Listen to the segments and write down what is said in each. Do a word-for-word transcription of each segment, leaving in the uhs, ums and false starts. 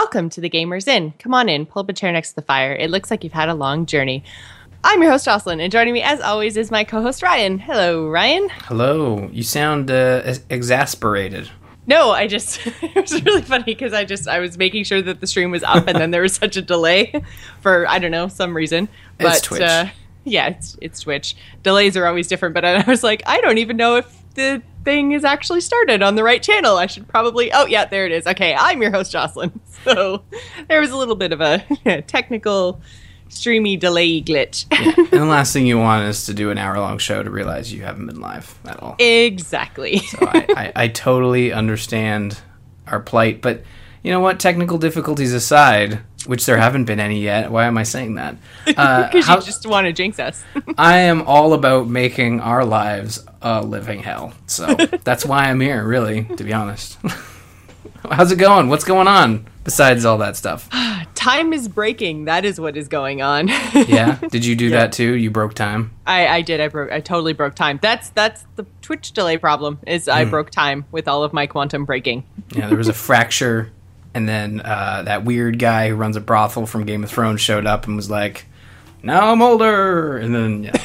Welcome to the Gamers Inn. Come on in, pull up a chair next to the fire. It looks like you've had a long journey. I'm your host, Jocelyn, and joining me, as always, is my co-host, Ryan. Hello, Ryan. Hello. You sound uh, ex- exasperated. No, I just, it was really funny because I just, I was making sure that the stream was up and then there was such a delay for, I don't know, some reason. But, it's Twitch. Uh, yeah, it's, it's Twitch. Delays are always different, but I was like, I don't even know if the thing is actually started on the right channel. I should probably, oh yeah, there it is. Okay, I'm your host, Jocelyn. So there was a little bit of a technical streamy delay glitch. Yeah. And the last thing you want is to do an hour-long show to realize you haven't been live at all. Exactly. So I, I, I totally understand our plight, but you know what? Technical difficulties aside, which there haven't been any yet. Why am I saying that? Because uh, you just want to jinx us. I am all about making our lives a living hell. So that's why I'm here, really, to be honest. How's it going? What's going on besides all that stuff? Time is breaking. That is what is going on. Yeah? Did you do yeah. that too? You broke time? I, I did. I broke. I totally broke time. That's that's the Twitch delay problem, is mm. I broke time with all of my quantum breaking. Yeah, there was a fracture. And then uh, that weird guy who runs a brothel from Game of Thrones showed up and was like, now I'm older. And then, yeah.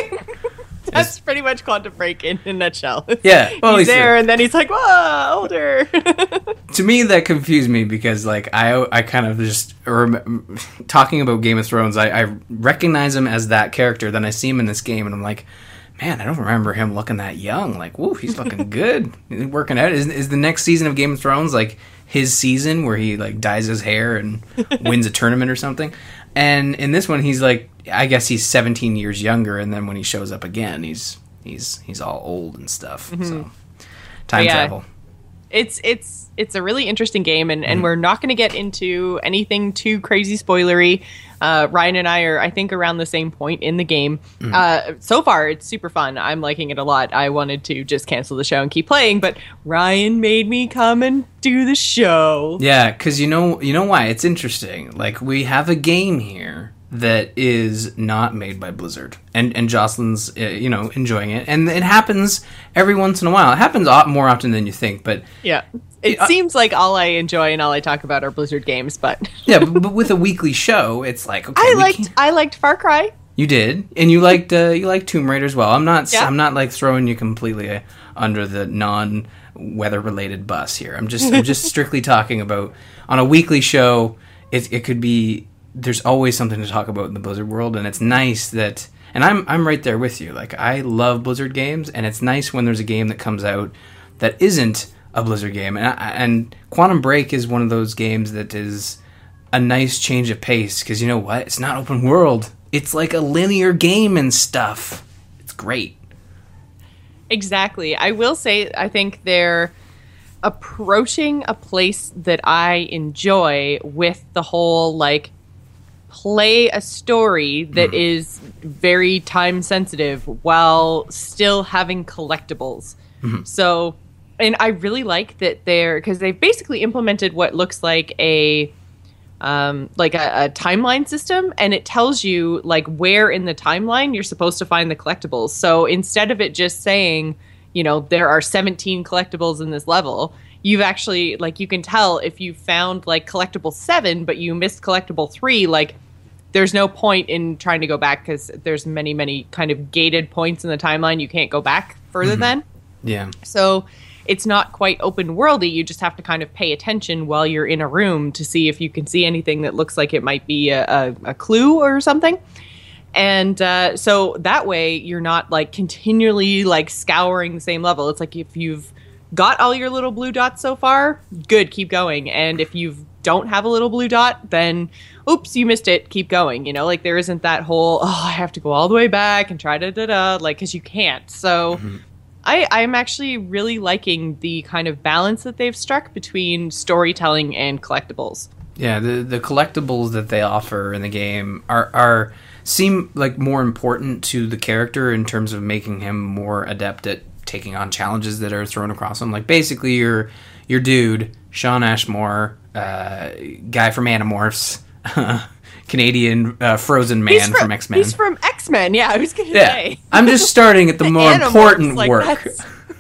That's pretty much quantum break in a nutshell. Yeah. Well, he's, he's there, and then he's like, whoa, older. To me, that confused me because, like, I I kind of just, rem- talking about Game of Thrones, I, I recognize him as that character. Then I see him in this game, and I'm like, man, I don't remember him looking that young. Like, whoa, he's looking good. He's working out. Is, is the next season of Game of Thrones, like, his season where he like dyes his hair and wins a tournament or something? And in this one he's like, I guess he's seventeen years younger, and then when he shows up again he's he's he's all old and stuff. Mm-hmm. So time yeah, travel. It's it's it's a really interesting game, and, and mm-hmm. we're not going to get into anything too crazy spoilery. Uh, Ryan and I are, I think, around the same point in the game. Mm-hmm. Uh, so far, it's super fun. I'm liking it a lot. I wanted to just cancel the show and keep playing, but Ryan made me come and do the show. Yeah, because you know, you know why? It's interesting. Like, we have a game here that is not made by Blizzard, and and Jocelyn's, uh, you know, enjoying it, and it happens every once in a while. It happens more often than you think, but yeah. It uh, seems like all I enjoy and all I talk about are Blizzard games, but yeah, but, but with a weekly show, it's like, okay, I liked can't... I liked Far Cry. You did, and you liked uh, you liked Tomb Raider as well. I'm not yeah. I'm not like throwing you completely under the non weather related bus here. I'm just I'm just strictly talking about on a weekly show. It it could be there's always something to talk about in the Blizzard world, and it's nice that. And I'm I'm right there with you. Like, I love Blizzard games, and it's nice when there's a game that comes out that isn't a Blizzard game, and I, and Quantum Break is one of those games that is a nice change of pace, because you know what? It's not open world. It's like a linear game and stuff. It's great. Exactly. I will say, I think they're approaching a place that I enjoy with the whole, like, play a story that mm. is very time sensitive while still having collectibles. Mm-hmm. So... And I really like that they're, because they've basically implemented what looks like a um, like a, a timeline system, and it tells you like where in the timeline you're supposed to find the collectibles. So instead of it just saying, you know, there are seventeen collectibles in this level, you've actually, like, you can tell if you found like collectible seven, but you missed collectible three, like there's no point in trying to go back because there's many, many kind of gated points in the timeline you can't go back further mm-hmm. than. Yeah. So it's not quite open worldy. You just have to kind of pay attention while you're in a room to see if you can see anything that looks like it might be a, a, a clue or something. And uh, so that way you're not like continually like scouring the same level. It's like if you've got all your little blue dots so far, good, keep going. And if you don't have a little blue dot, then oops, you missed it, keep going. You know, like there isn't that whole, oh, I have to go all the way back and try to da da, like, because you can't. So mm-hmm. I, I'm actually really liking the kind of balance that they've struck between storytelling and collectibles. Yeah, the the collectibles that they offer in the game are are seem like more important to the character in terms of making him more adept at taking on challenges that are thrown across him. Like, basically, your your dude, Shawn Ashmore, uh, guy from Animorphs, Canadian uh, frozen man from, from X-Men. He's from X-Men, yeah, I was going to yeah. say. I'm just starting at the, the more Animorphs, important like, work.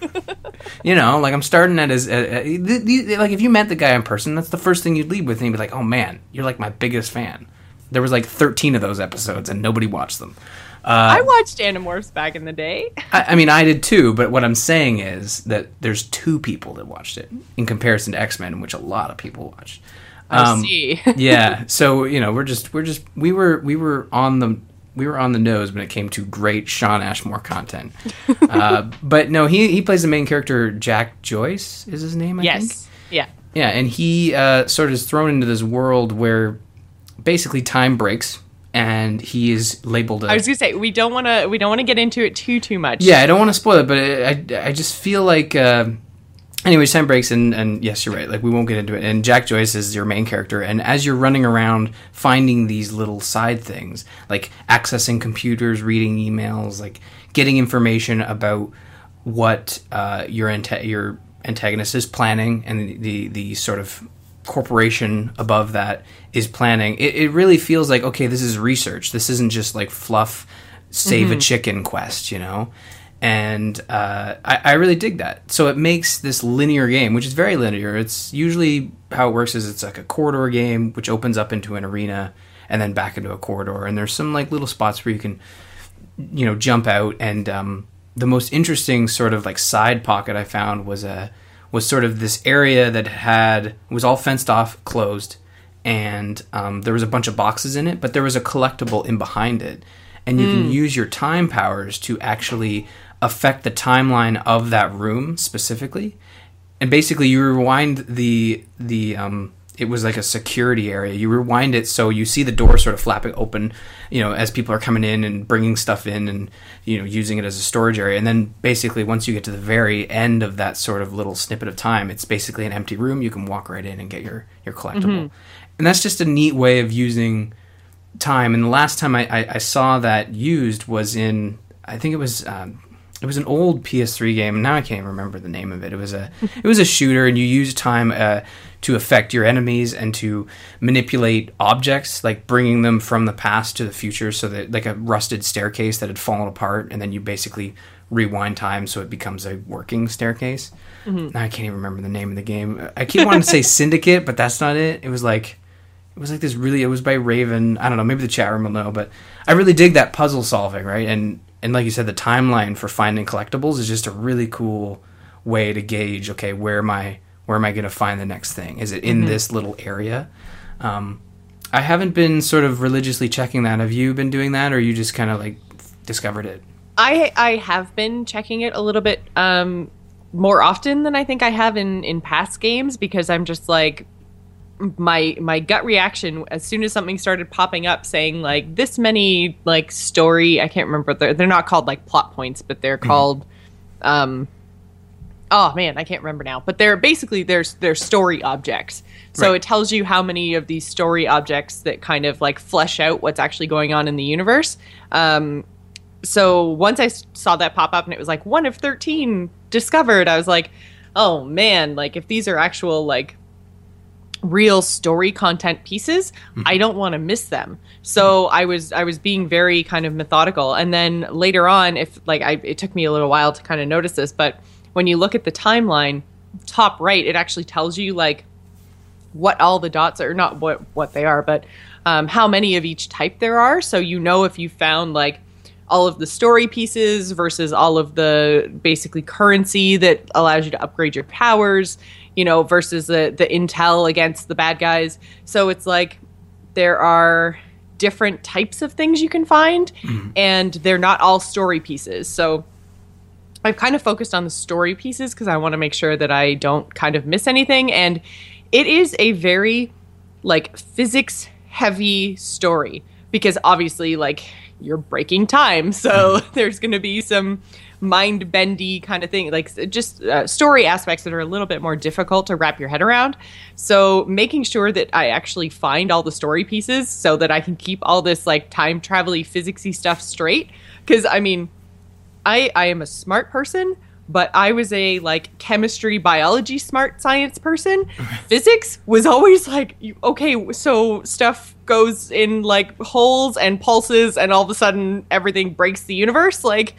You know, like I'm starting at his, uh, uh, the, the, like if you met the guy in person, that's the first thing you'd lead with, and you'd be like, oh man, you're like my biggest fan. There was like thirteen of those episodes, and nobody watched them. Uh, I watched Animorphs back in the day. I, I mean, I did too, but what I'm saying is that there's two people that watched it in comparison to X-Men, which a lot of people watched. Um, I see. Yeah, so you know, we're just we're just we were we were on the we were on the nose when it came to great Shawn Ashmore content. uh, but no, he he plays the main character. Jack Joyce is his name, I yes. think. Yeah. Yeah, and he uh, sort of is thrown into this world where basically time breaks. And he is labeled. A, I was gonna say we don't want to we don't want to get into it too too much. Yeah, I don't want to spoil it, but I I just feel like. Uh, anyways, time breaks, and and yes, you're right. Like we won't get into it. And Jack Joyce is your main character, and as you're running around finding these little side things, like accessing computers, reading emails, like getting information about what uh, your anta- your antagonist is planning, and the the, the sort of corporation above that is planning, it, it really feels like, okay, this is research. This isn't just like fluff, save mm-hmm. a chicken quest, you know? And uh, I, I really dig that. So it makes this linear game, which is very linear. It's usually how it works is it's like a corridor game, which opens up into an arena and then back into a corridor. And there's some like little spots where you can, you know, jump out. And um, the most interesting sort of like side pocket I found was a was sort of this area that had was all fenced off, closed, and um, there was a bunch of boxes in it, but there was a collectible in behind it, and you mm. can use your time powers to actually affect the timeline of that room specifically. And basically, you rewind the the um, it was like a security area. You rewind it so you see the door sort of flapping open, you know, as people are coming in and bringing stuff in and, you know, using it as a storage area. And then basically once you get to the very end of that sort of little snippet of time, it's basically an empty room. You can walk right in and get your, your collectible. Mm-hmm. And that's just a neat way of using time. And the last time I, I, I saw that used was in, I think it was... Um, It was an old P S three game, and now I can't even remember the name of it. It was a it was a shooter, and you use time uh, to affect your enemies and to manipulate objects, like bringing them from the past to the future, so that like a rusted staircase that had fallen apart, and then you basically rewind time so it becomes a working staircase. Mm-hmm. Now I can't even remember the name of the game. I keep wanting to say Syndicate, but that's not it. It was like it was like this really. It was by Raven. I don't know. Maybe the chat room will know, but I really dig that puzzle solving, right? And And like you said, the timeline for finding collectibles is just a really cool way to gauge, okay, where am I where am I going to find the next thing? Is it in mm-hmm. this little area? Um, I haven't been sort of religiously checking that. Have you been doing that, or you just kind of like discovered it? I I have been checking it a little bit um, more often than I think I have in, in past games, because I'm just like, my my gut reaction as soon as something started popping up saying like this many like story, I can't remember, they're, they're not called like plot points, but they're mm-hmm. called um oh man I can't remember now, but they're basically there's they're story objects, so right. It tells you how many of these story objects that kind of like flesh out what's actually going on in the universe. Um so once I saw that pop up and it was like one of thirteen discovered, I was like, oh man, like if these are actual like real story content pieces, mm-hmm. I don't want to miss them. So mm-hmm. I was I was being very kind of methodical. And then later on, if like I it took me a little while to kind of notice this, but when you look at the timeline, top right, it actually tells you like what all the dots are, not what what they are, but um, how many of each type there are. So you know if you found like all of the story pieces versus all of the basically currency that allows you to upgrade your powers, you know, versus the, the intel against the bad guys. So it's like there are different types of things you can find, mm-hmm. and they're not all story pieces. So I've kind of focused on the story pieces because I want to make sure that I don't kind of miss anything. And it is a very like physics heavy story because obviously like you're breaking time. So mm-hmm. there's going to be some mind bendy kind of thing, like just uh, story aspects that are a little bit more difficult to wrap your head around. So making sure that I actually find all the story pieces so that I can keep all this like time travel-y physicsy stuff straight. Because I mean, I I am a smart person, but I was a like chemistry, biology, smart science person. Physics was always like, okay, so stuff goes in like holes and pulses and all of a sudden everything breaks the universe. Like,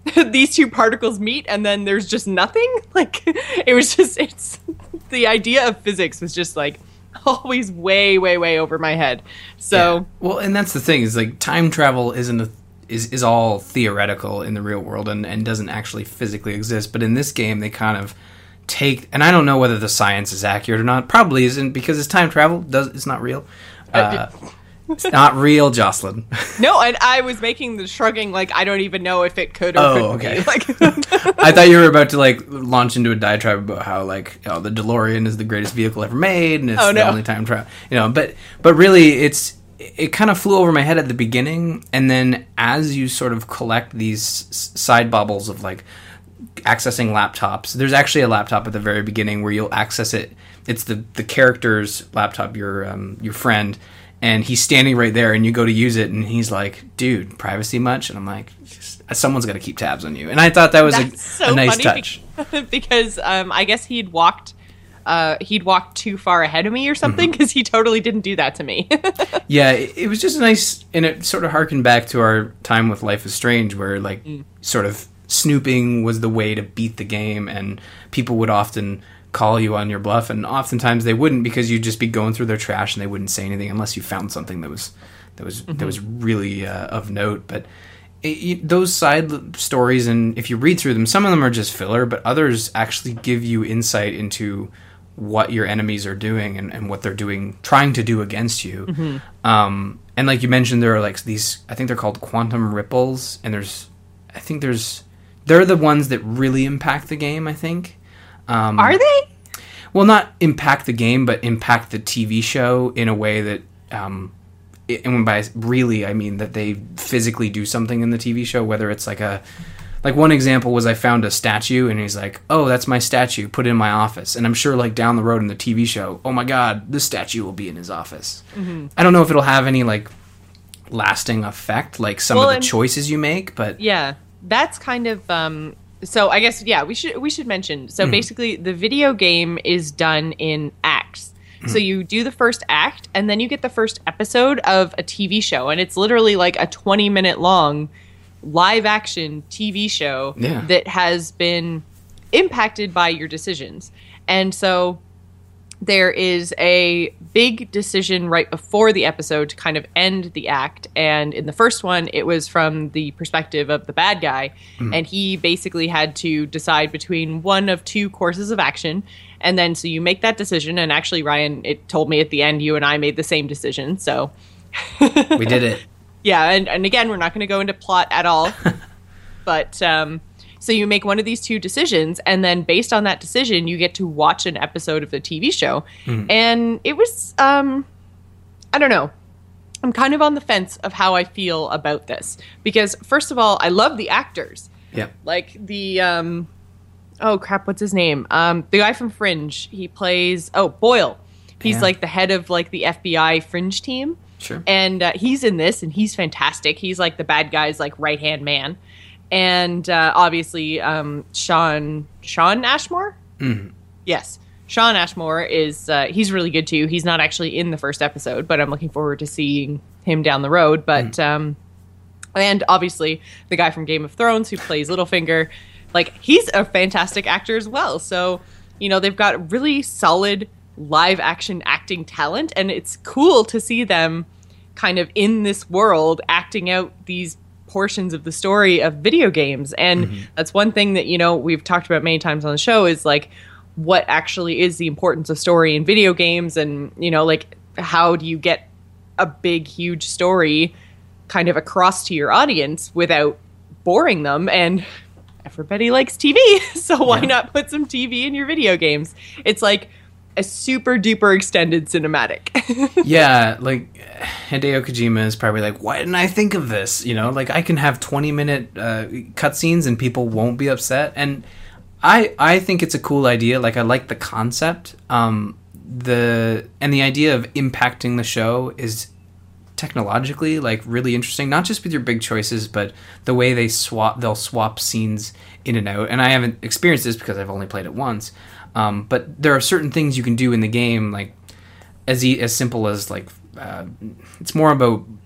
these two particles meet and then there's just nothing. Like, it was just, it's, the idea of physics was just like always way, way, way over my head. So, yeah. Well, and that's the thing is like time travel isn't a, is, is all theoretical in the real world and, and doesn't actually physically exist. But in this game, they kind of take, and I don't know whether the science is accurate or not. Probably isn't, because it's time travel. Does it's not real. Uh, it's not real, Jocelyn. No, and I was making the shrugging like I don't even know if it could or oh, couldn't okay. be. Like, I thought you were about to like launch into a diatribe about how like oh, the DeLorean is the greatest vehicle ever made and it's oh, the no. only time travel. You know, but but really, it's it kind of flew over my head at the beginning, and then as you sort of collect these s- side bubbles of like accessing laptops, there's actually a laptop at the very beginning where you'll access it. It's the the character's laptop, your um, your friend. And he's standing right there, and you go to use it, and he's like, "Dude, privacy much?" And I'm like, "Someone's got to keep tabs on you." And I thought that was a, so a nice funny touch be- because um, I guess he'd walked, uh, he'd walked too far ahead of me or something because mm-hmm. he totally didn't do that to me. Yeah, it, it was just nice, and it sort of harkened back to our time with Life is Strange, where like mm. sort of snooping was the way to beat the game, and people would often call you on your bluff, and oftentimes they wouldn't because you'd just be going through their trash and they wouldn't say anything unless you found something that was that was mm-hmm. that was really uh, of note. But it, it, those side stories, and if you read through them, some of them are just filler, but others actually give you insight into what your enemies are doing and, and what they're doing, trying to do against you. Mm-hmm. Um, and like you mentioned, there are like these, I think they're called quantum ripples, and there's, I think there's, they're the ones that really impact the game, I think. Um, Are they? Well, not impact the game, but impact the T V show in a way that, um, it, and by really, I mean that they physically do something in the T V show, whether it's like a, like one example was I found a statue and he's like, oh, that's my statue, put it in my office. And I'm sure like down the road in the T V show, oh my God, this statue will be in his office. Mm-hmm. I don't know if it'll have any like lasting effect, like some well, of the choices you make, but yeah, that's kind of, um, so I guess, yeah, we should we should mention. So mm-hmm. basically, the video game is done in acts. Mm-hmm. So you do the first act, and then you get the first episode of a T V show. And it's literally like a twenty-minute long live-action T V show yeah. that has been impacted by your decisions. And so there is a big decision right before the episode to kind of end the act. And in the first one, it was from the perspective of the bad guy. Mm. And he basically had to decide between one of two courses of action. And then so you make that decision. And actually, Ryan, it told me at the end, you and I made the same decision. So we did it. Yeah. And, and again, we're not going to go into plot at all. But um so you make one of these two decisions, and then based on that decision, you get to watch an episode of the T V show. Mm. And it was, um, I don't know. I'm kind of on the fence of how I feel about this. Because, first of all, I love the actors. Yeah. Like the, um, oh, crap, what's his name? Um, the guy from Fringe. He plays, oh, Boyle. He's yeah. like the head of like the F B I Fringe team. Sure. And uh, he's in this, and he's fantastic. He's like the bad guy's like right-hand man. And uh, obviously, um, Sean Sean Ashmore. Mm-hmm. Yes, Sean Ashmore is uh, he's really good too. He's not actually in the first episode, but I'm looking forward to seeing him down the road. But mm-hmm. um, and obviously, the guy from Game of Thrones who plays Littlefinger, like he's a fantastic actor as well. So you know they've got really solid live action acting talent, and it's cool to see them kind of in this world acting out these portions of the story of video games. And mm-hmm. that's one thing that, you know, we've talked about many times on the show is like what actually is the importance of story in video games. And, you know, like how do you get a big, huge story kind of across to your audience without boring them? And everybody likes T V. So why yeah. not put some T V in your video games? It's like a super duper extended cinematic. Yeah, like Hideo Kojima is probably like, why didn't I think of this? You know, like I can have twenty minute uh, cutscenes and people won't be upset. And I I think it's a cool idea. Like I like the concept. Um, the and the idea of impacting the show is technologically like really interesting. Not just with your big choices, but the way they swap they'll swap scenes in and out. And I haven't experienced this because I've only played it once. Um, but there are certain things you can do in the game, like as e- as simple as like uh, it's more about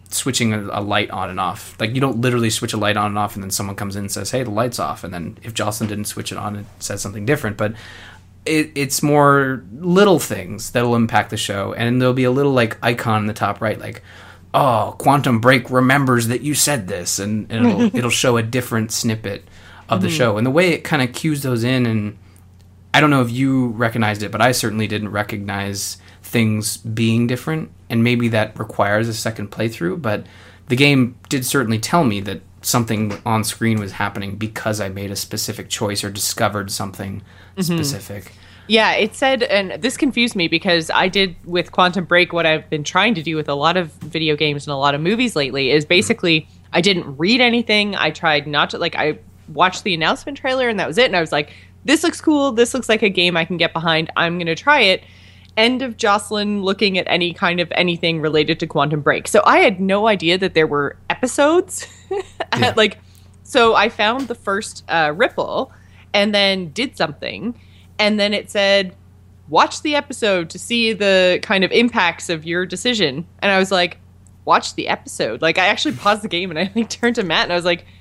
switching a, a light on and off. Like, you don't literally switch a light on and off and then someone comes in and says, hey, the light's off. And then if Jocelyn didn't switch it on, it says something different. But it, it's more little things that'll impact the show. And there'll be a little, like, icon in the top right, like, oh, Quantum Break remembers that you said this. And, and it'll, it'll show a different snippet of the mm-hmm. show. And the way it kind of cues those in, and I don't know if you recognized it, but I certainly didn't recognize things being different, and maybe that requires a second playthrough, but the game did certainly tell me that something on screen was happening because I made a specific choice or discovered something mm-hmm. specific. Yeah, it said, and this confused me because I did with Quantum Break what I've been trying to do with a lot of video games and a lot of movies lately, is basically mm-hmm. I didn't read anything. I tried not to, like, I watched the announcement trailer and that was it, and I was like, this looks cool, this looks like a game I can get behind, I'm going to try it. End of Jocelyn looking at any kind of anything related to Quantum Break. So I had no idea that there were episodes. Yeah. Like, so I found the first uh, Ripple and then did something. And then it said, watch the episode to see the kind of impacts of your decision. And I was like, watch the episode. Like, I actually paused the game and I like turned to Matt and I was like,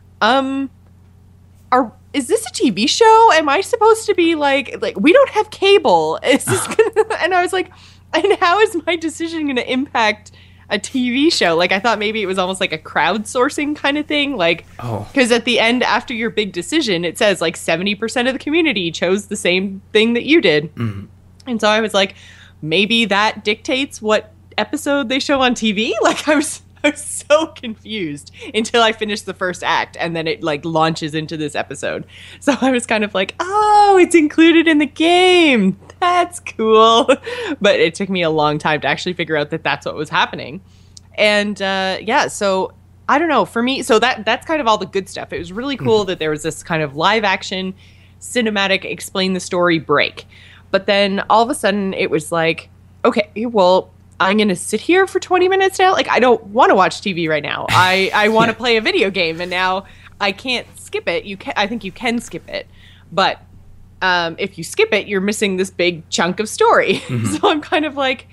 um, are... is this a T V show? Am I supposed to be like, like, we don't have cable. Is this gonna, and I was like, and how is my decision going to impact a T V show? Like, I thought maybe it was almost like a crowdsourcing kind of thing. Like, because oh. at the end, after your big decision, it says like seventy percent of the community chose the same thing that you did. Mm-hmm. And so I was like, maybe that dictates what episode they show on T V? Like, I was... I was so confused until I finished the first act, and then it like launches into this episode. So I was kind of like, oh, it's included in the game. That's cool. But it took me a long time to actually figure out that that's what was happening. And uh, yeah, so I don't know. For me, so that that's kind of all the good stuff. It was really cool mm-hmm. that there was this kind of live action, cinematic, explain the story break. But then all of a sudden it was like, okay, well, I'm going to sit here for twenty minutes now. Like, I don't want to watch T V right now. I, I want to yeah. play a video game, and now I can't skip it. You can, I think you can skip it. But um, if you skip it, you're missing this big chunk of story. Mm-hmm. So I'm kind of like,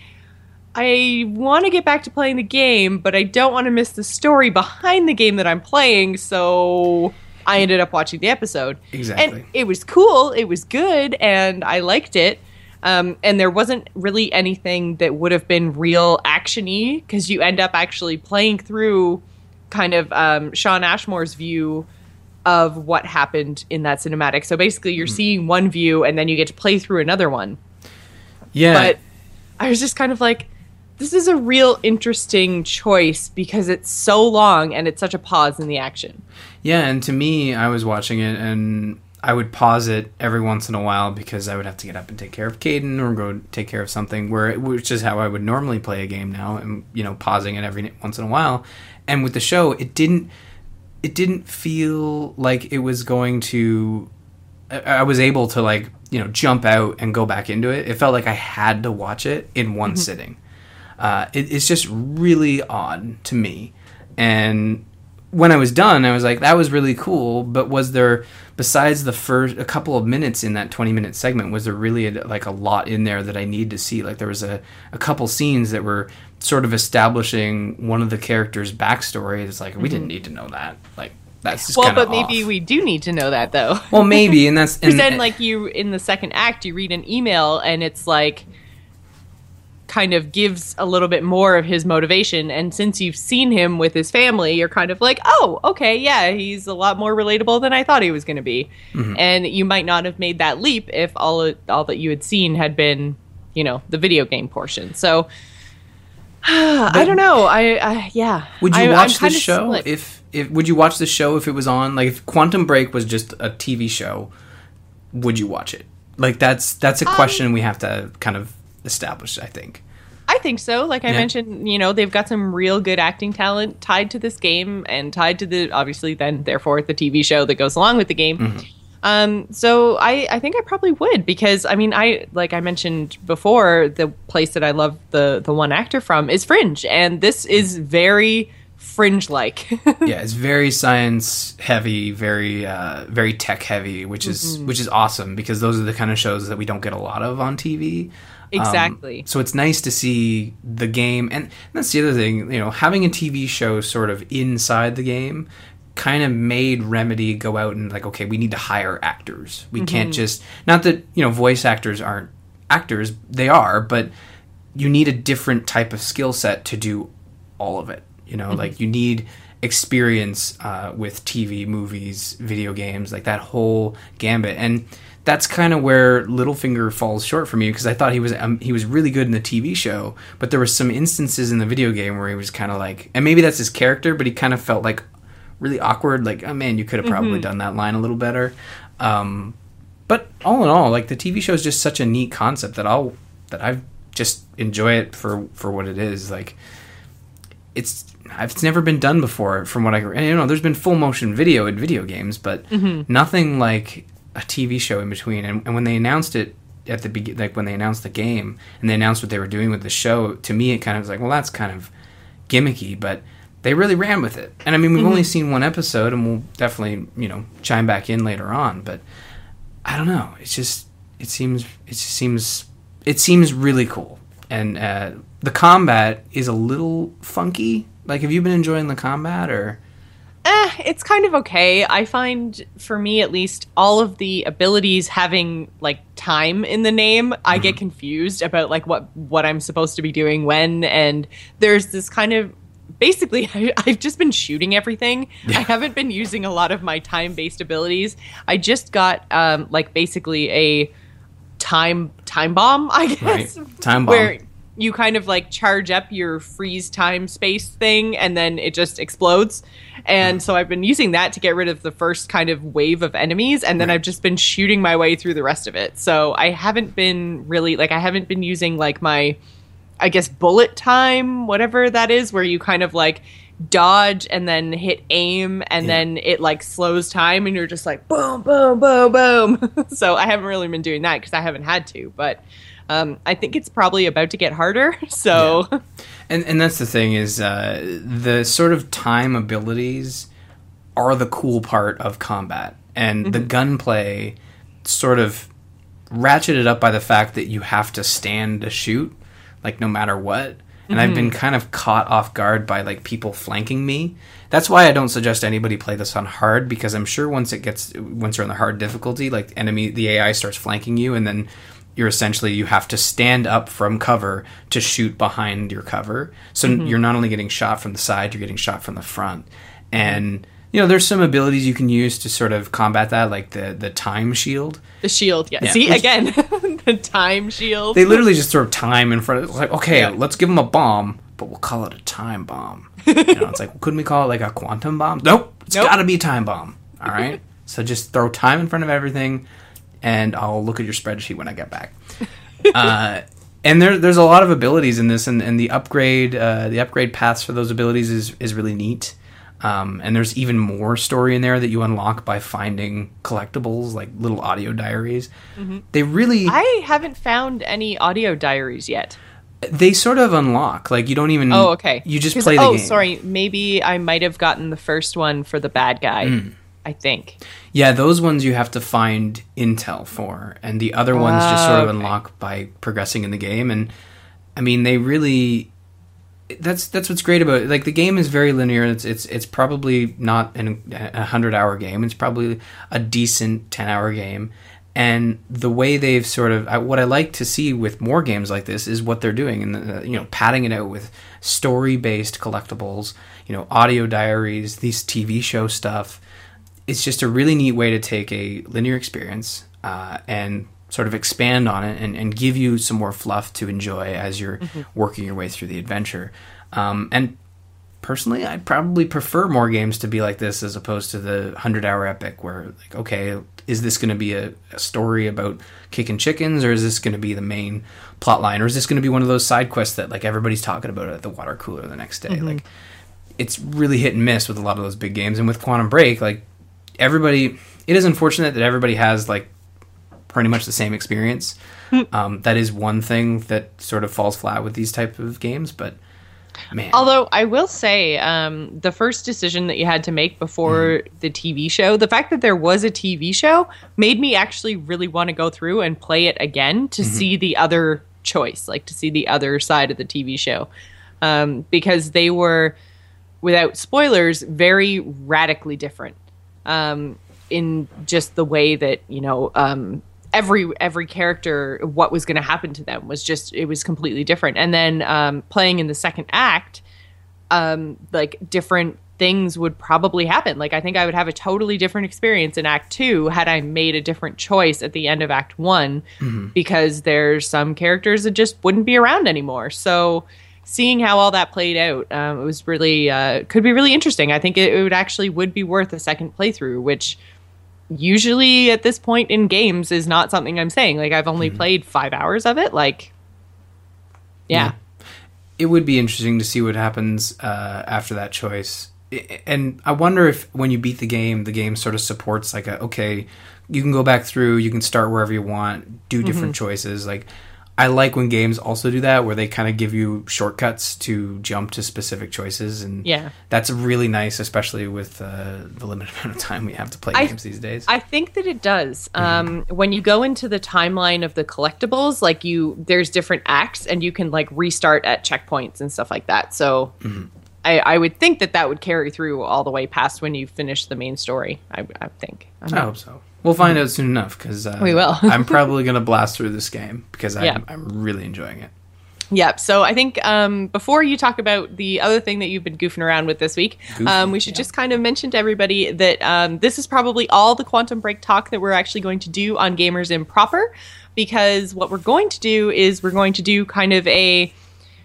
I want to get back to playing the game, but I don't want to miss the story behind the game that I'm playing. So I ended up watching the episode. Exactly. And it was cool. It was good, and I liked it. Um, and there wasn't really anything that would have been real action-y, because you end up actually playing through kind of um, Shawn Ashmore's view of what happened in that cinematic. So basically you're mm. seeing one view and then you get to play through another one. Yeah. But I was just kind of like, this is a real interesting choice because it's so long and it's such a pause in the action. Yeah, and to me, I was watching it and I would pause it every once in a while because I would have to get up and take care of Caden or go take care of something, where which is how I would normally play a game now, and you know, pausing it every once in a while. And with the show, it didn't it didn't feel like it was going to. I was able to like you know jump out and go back into it. It felt like I had to watch it in one mm-hmm. sitting. Uh, it, it's just really odd to me, and when I was done, I was like, that was really cool, but was there, besides the first, a couple of minutes in that twenty-minute segment, was there really, a, like, a lot in there that I need to see? Like, there was a, a couple scenes that were sort of establishing one of the characters' backstory. It's like, we mm-hmm. didn't need to know that. Like, that's just well, but off. maybe we do need to know that, though. Well, maybe, and that's... Because then, like, you, in the second act, you read an email, and it's like... kind of gives a little bit more of his motivation, and since you've seen him with his family, you're kind of like, oh, okay, yeah, he's a lot more relatable than I thought he was going to be. Mm-hmm. And you might not have made that leap if all all that you had seen had been, you know, the video game portion. So I don't know. I, I yeah. Would you I, watch the show split. if if would you watch the show if it was on, like, if Quantum Break was just a T V show? Would you watch it? Like, that's that's a question um, we have to kind of established, I think. I think so. Like I yeah. mentioned, you know, they've got some real good acting talent tied to this game and tied to the, obviously then, therefore, the T V show that goes along with the game. Mm-hmm. Um, so I, I think I probably would, because, I mean, I, like I mentioned before, the place that I love the, the one actor from is Fringe. And this is very fringe-like. Yeah, it's very science heavy, very uh, very tech heavy, which is mm-hmm. which is awesome because those are the kind of shows that we don't get a lot of on T V. Exactly. Um, so it's nice to see the game, and that's the other thing. You know, having a T V show sort of inside the game kind of made Remedy go out and like, okay, we need to hire actors. We mm-hmm. can't just, not that, you know, voice actors aren't actors, they are, but you need a different type of skill set to do all of it. You know, mm-hmm. like you need experience uh, with T V, movies, video games, like that whole gambit. And that's kind of where Littlefinger falls short for me because I thought he was um, he was really good in the T V show, but there were some instances in the video game where he was kind of like, and maybe that's his character, but he kind of felt like really awkward, like, oh man, you could have probably mm-hmm. done that line a little better. Um, but all in all, like the T V show is just such a neat concept that I'll that I just enjoy it for, for what it is. Like it's it's never been done before, from what I and, you know. There's been full motion video in video games, but mm-hmm. nothing like a T V show in between. And, and when they announced it at the be- like when they announced the game and they announced what they were doing with the show, to me it kind of was like, well, that's kind of gimmicky, but they really ran with it. And I mean, we've mm-hmm. only seen one episode, and we'll definitely, you know, chime back in later on. But I don't know. It's just it seems it just seems it seems really cool. And uh, the combat is a little funky. Like, have you been enjoying the combat or? Eh, it's kind of okay. I find, for me at least, all of the abilities having like time in the name, mm-hmm. I get confused about like what what I'm supposed to be doing when. And there's this kind of basically, I, I've just been shooting everything. Yeah. I haven't been using a lot of my time-based abilities. I just got um, like basically a time time bomb, I guess. Right. Time bomb. Where you kind of like charge up your freeze time space thing and then it just explodes. And mm. so I've been using that to get rid of the first kind of wave of enemies. And then right. I've just been shooting my way through the rest of it. So I haven't been really like, I haven't been using like my, I guess, bullet time, whatever that is, where you kind of like dodge and then hit aim and yeah. then it like slows time and you're just like boom, boom, boom, boom. So I haven't really been doing that because I haven't had to, but um, I think it's probably about to get harder. So, yeah. and and that's the thing is uh, the sort of time abilities are the cool part of combat, and mm-hmm. the gunplay sort of ratcheted up by the fact that you have to stand to shoot. Like, no matter what. And mm-hmm. I've been kind of caught off guard by, like, people flanking me. That's why I don't suggest anybody play this on hard, because I'm sure once it gets, once you're on the hard difficulty, like, enemy, the A I starts flanking you, and then you're essentially, you have to stand up from cover to shoot behind your cover. So mm-hmm. you're not only getting shot from the side, you're getting shot from the front. And, you know, there's some abilities you can use to sort of combat that, like the, the time shield. The shield, yeah. yeah. See, Which, again, the time shield. They literally just throw time in front of it. It's like, okay, yeah. let's give them a bomb, but we'll call it a time bomb. You know, it's like, well, couldn't we call it like a quantum bomb? Nope, it's nope. got to be a time bomb. All right? So just throw time in front of everything, and I'll look at your spreadsheet when I get back. uh, and there, there's a lot of abilities in this, and, and the upgrade uh, the upgrade paths for those abilities is, is really neat. Um, and there's even more story in there that you unlock by finding collectibles, like little audio diaries. Mm-hmm. They really... I haven't found any audio diaries yet. They sort of unlock. Like, you don't even... Oh, okay. You just play the oh, game. Oh, sorry. Maybe I might have gotten the first one for the bad guy, mm. I think. Yeah, those ones you have to find intel for. And the other ones uh, just sort of okay. unlock by progressing in the game. And, I mean, they really... That's that's what's great about it. Like, the game is very linear. It's it's it's probably not an, a hundred hour game. It's probably a decent ten hour game. And the way they've sort of I, what I like to see with more games like this is what they're doing, and the, you know, padding it out with story based collectibles, you know, audio diaries, these T V show stuff. It's just a really neat way to take a linear experience uh, and sort of expand on it and, and give you some more fluff to enjoy as you're mm-hmm. working your way through the adventure. Um, and personally, I'd probably prefer more games to be like this as opposed to the hundred-hour epic where, like, okay, is this going to be a, a story about kicking chickens, or is this going to be the main plot line, or is this going to be one of those side quests that, like, everybody's talking about at the water cooler the next day? Mm-hmm. Like, it's really hit and miss with a lot of those big games. And with Quantum Break, like, everybody... It is unfortunate that everybody has, like, pretty much the same experience. um, that is one thing that sort of falls flat with these type of games, but man. Although I will say, um, the first decision that you had to make before mm. the T V show, the fact that there was a T V show made me actually really want to go through and play it again to mm-hmm. see the other choice, like to see the other side of the T V show. Um, because they were, without spoilers, very radically different um, in just the way that, you know, um, every every character, what was going to happen to them was just, it was completely different. And then um, playing in the second act, um, like different things would probably happen. Like I think I would have a totally different experience in Act Two had I made a different choice at the end of Act One, mm-hmm. because there's some characters that just wouldn't be around anymore. So seeing how all that played out, um, it was really uh, could be really interesting. I think it, it would actually would be worth a second playthrough, which usually at this point in games is not something I'm saying. Like I've only mm-hmm. played five hours of it. Like, yeah. yeah. It would be interesting to see what happens uh, after that choice. And I wonder if when you beat the game, the game sort of supports like a, okay, you can go back through, you can start wherever you want, do different mm-hmm. choices. Like I like when games also do that, where they kind of give you shortcuts to jump to specific choices. And yeah. that's really nice, especially with uh, the limited amount of time we have to play I, games these days. I think that it does. Mm-hmm. Um, when you go into the timeline of the collectibles, like you, there's different acts and you can like restart at checkpoints and stuff like that. So mm-hmm. I, I would think that that would carry through all the way past when you finish the main story. I, I think. I, I hope so. We'll find out soon enough, because uh, we will. I'm probably going to blast through this game because I'm, yeah. I'm really enjoying it. Yep. So I think um, before you talk about the other thing that you've been goofing around with this week, um, we should yeah. just kind of mention to everybody that um, this is probably all the Quantum Break talk that we're actually going to do on Gamers Improper, because what we're going to do is we're going to do kind of a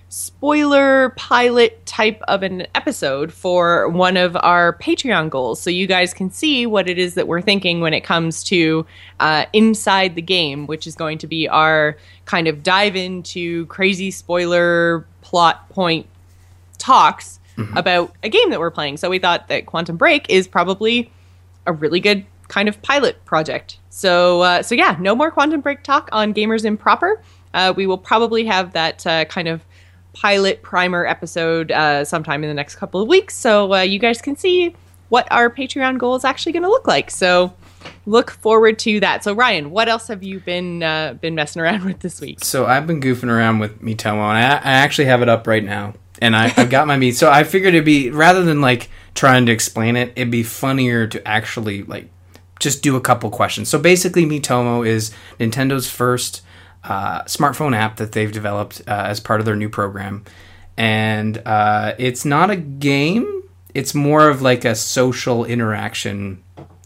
spoiler pilot type of an episode for one of our Patreon goals, so you guys can see what it is that we're thinking when it comes to uh, Inside the Game, which is going to be our kind of dive into crazy spoiler plot point talks mm-hmm. about a game that we're playing. So we thought that Quantum Break is probably a really good kind of pilot project. So uh, so yeah, no more Quantum Break talk on Gamers Improper. Uh, we will probably have that uh, kind of pilot primer episode uh, sometime in the next couple of weeks, so uh, you guys can see what our Patreon goal is actually going to look like. So look forward to that. So Ryan, what else have you been uh, been messing around with this week? So I've been goofing around with Miitomo, and I, I actually have it up right now, and I, I've got my meat. So I figured it'd be, rather than like trying to explain it, it'd be funnier to actually like just do a couple questions. So basically, Miitomo is Nintendo's first Uh, smartphone app that they've developed uh, as part of their new program, and uh, it's not a game, it's more of like a social interaction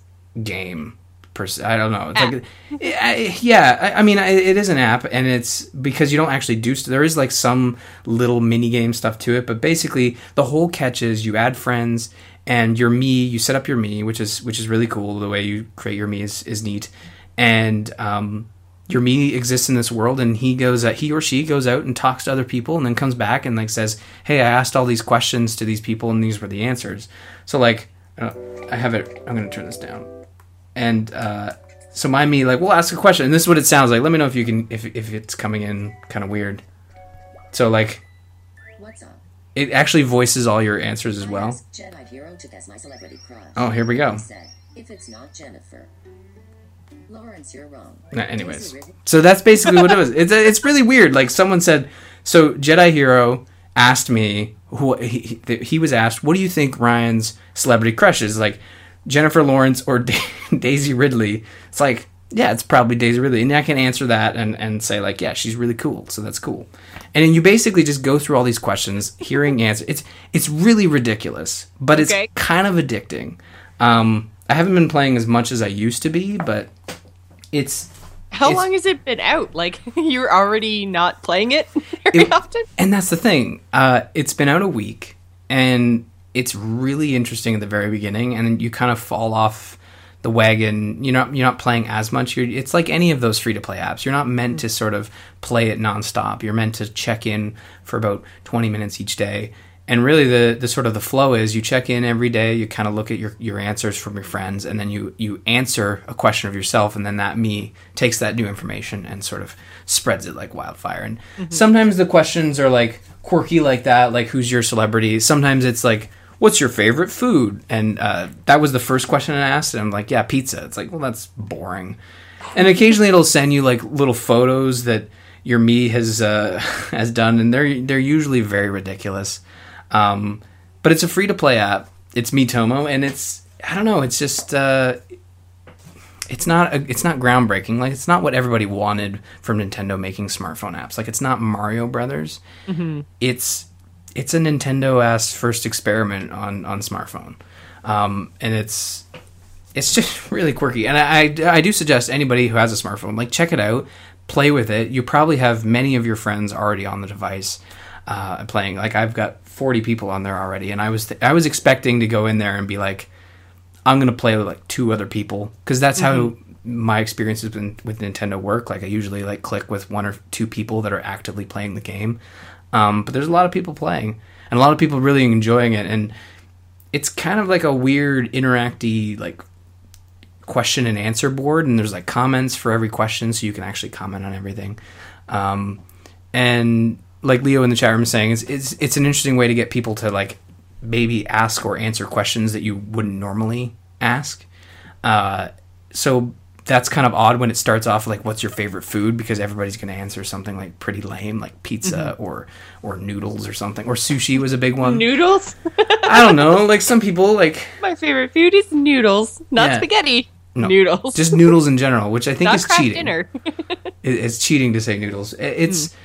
game per se. I don't know, it's like yeah I, I mean it is an app, and it's because you don't actually do st- there is like some little mini game stuff to it, but basically the whole catch is you add friends and your Mii, you set up your Mii, which is which is really cool. The way you create your Mii is, is neat, and um your Mii exists in this world, and he goes, uh, he or she goes out and talks to other people, and then comes back and like says, "Hey, I asked all these questions to these people, and these were the answers." So like, uh, I have it. I'm going to turn this down, and uh, so my Mii like, we'll ask a question, and this is what it sounds like. Let me know if you can, if if it's coming in kind of weird. So like, what's up? It actually voices all your answers as well. Jedi Hero to guess my celebrity crush. Oh, here we go. If it's not Jennifer Lawrence, you're wrong. Nah, anyways, so that's basically what it was. It's it's really weird. Like someone said, so Jedi Hero asked me who he, he was asked, what do you think Ryan's celebrity crush is? Like Jennifer Lawrence or da- Daisy Ridley? It's like, yeah, it's probably Daisy Ridley, and I can answer that and and say like, yeah, she's really cool, so that's cool. And then you basically just go through all these questions, hearing answers. It's it's really ridiculous, but it's okay. Kind of addicting. Um, I haven't been playing as much as I used to be, but it's how it's, long has it been out? Like you're already not playing it very it, often? And that's the thing. Uh, it's been out a week, and it's really interesting at the very beginning, and then you kind of fall off the wagon. You're not you're not playing as much. You're, it's like any of those free to play apps. You're not meant to sort of play it nonstop. You're meant to check in for about twenty minutes each day. And really the, the sort of the flow is you check in every day, you kind of look at your, your answers from your friends, and then you, you answer a question of yourself, and then that me takes that new information and sort of spreads it like wildfire. And mm-hmm. sometimes the questions are like quirky like that, like who's your celebrity? Sometimes it's like, what's your favorite food? And uh, that was the first question I asked, and I'm like, yeah, pizza. It's like, well, that's boring. And occasionally it'll send you like little photos that your me has uh, has done, and they're they're usually very ridiculous. Um, but it's a free to play app. It's Miitomo, and it's I don't know. It's just uh, it's not a, it's not groundbreaking. Like it's not what everybody wanted from Nintendo making smartphone apps. Like it's not Mario Brothers. Mm-hmm. It's it's a Nintendo ass first experiment on on smartphone, um, and it's. It's just really quirky, and I, I, I do suggest anybody who has a smartphone, like, check it out, play with it. You probably have many of your friends already on the device uh, playing. Like, I've got forty people on there already, and I was th- I was expecting to go in there and be like, I'm going to play with, like, two other people, because that's mm-hmm. how my experience has been with Nintendo work. Like, I usually, like, click with one or two people that are actively playing the game, um, but there's a lot of people playing, and a lot of people really enjoying it, and it's kind of like a weird, interacty, like, question and answer board, and there's like comments for every question, so you can actually comment on everything. Um, and like Leo in the chat room is saying, it's, it's it's an interesting way to get people to like maybe ask or answer questions that you wouldn't normally ask. Uh, so that's kind of odd when it starts off like, what's your favorite food? Because everybody's going to answer something like pretty lame, like pizza mm-hmm. or or noodles or something. Or sushi was a big one. Noodles? I don't know. Like some people like... My favorite food is noodles, not yeah. spaghetti. No, noodles. Just noodles in general, which I think not is craft cheating. Dinner. it, it's cheating to say noodles. It, it's... Mm.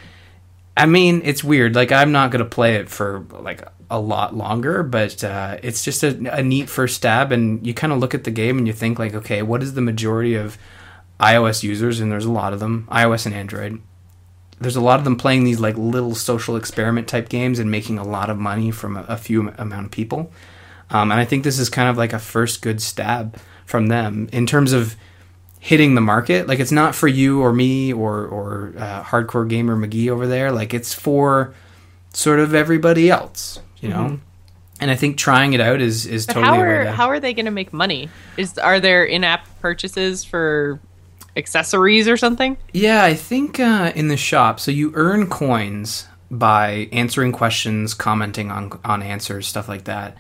I mean, it's weird. Like, I'm not going to play it for like a lot longer, but uh, it's just a, a neat first stab, and you kind of look at the game and you think like, okay, what is the majority of iOS users, and there's a lot of them, iOS and Android. There's a lot of them playing these like little social experiment type games and making a lot of money from a, a few amount of people. Um, and I think this is kind of like a first good stab from them in terms of hitting the market. Like, it's not for you or me or, or uh, hardcore gamer McGee over there. Like, it's for sort of everybody else, you know? Mm-hmm. And I think trying it out is, is totally... How are, how are they going to make money? Is Are there in-app purchases for accessories or something? Yeah, I think uh, in the shop. So you earn coins by answering questions, commenting on on answers, stuff like that.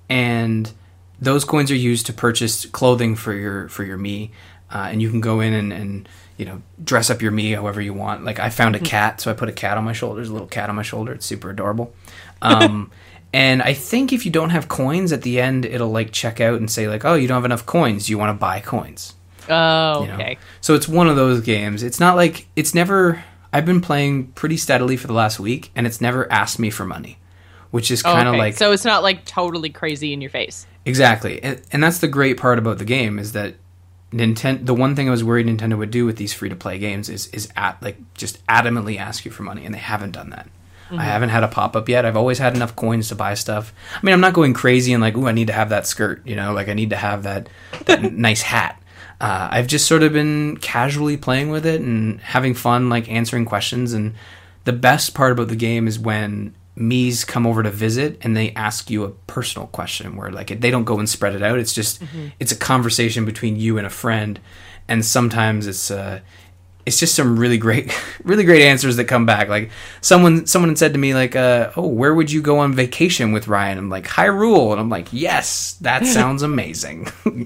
And those coins are used to purchase clothing for your for your me. Uh, and you can go in and, and, you know, dress up your me however you want. Like, I found a cat, so I put a cat on my shoulder. There's a little cat on my shoulder. It's super adorable. Um, and I think if you don't have coins at the end, it'll, like, check out and say, like, oh, you don't have enough coins. Do you want to buy coins? Oh, you know? Okay. So it's one of those games. It's not like... It's never... I've been playing pretty steadily for the last week, and it's never asked me for money, which is kind of oh, okay. like... So it's not, like, totally crazy in your face. Exactly. And, and that's the great part about the game, is that Nintendo, the one thing I was worried Nintendo would do with these free to play games is is at, like just adamantly ask you for money, and they haven't done that. Mm-hmm. I haven't had a pop up yet. I've always had enough coins to buy stuff. I mean, I'm not going crazy and like, ooh, I need to have that skirt, you know, like I need to have that that nice hat. Uh, I've just sort of been casually playing with it and having fun, like answering questions. And the best part about the game is when me's come over to visit and they ask you a personal question where like they don't go and spread it out. It's just mm-hmm. it's a conversation between you and a friend, and sometimes it's uh it's just some really great really great answers that come back. Like someone someone had said to me like uh oh, where would you go on vacation with Ryan? I'm like, Hyrule. And I'm like, yes, that sounds amazing.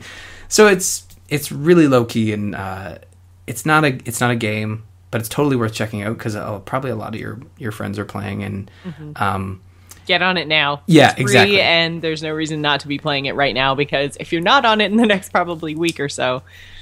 So it's it's really low key, and uh it's not a it's not a game, but it's totally worth checking out because uh, probably a lot of your, your friends are playing. And mm-hmm. um, get on it now. Yeah, it's free, exactly. And there's no reason not to be playing it right now, because if you're not on it in the next probably week or so,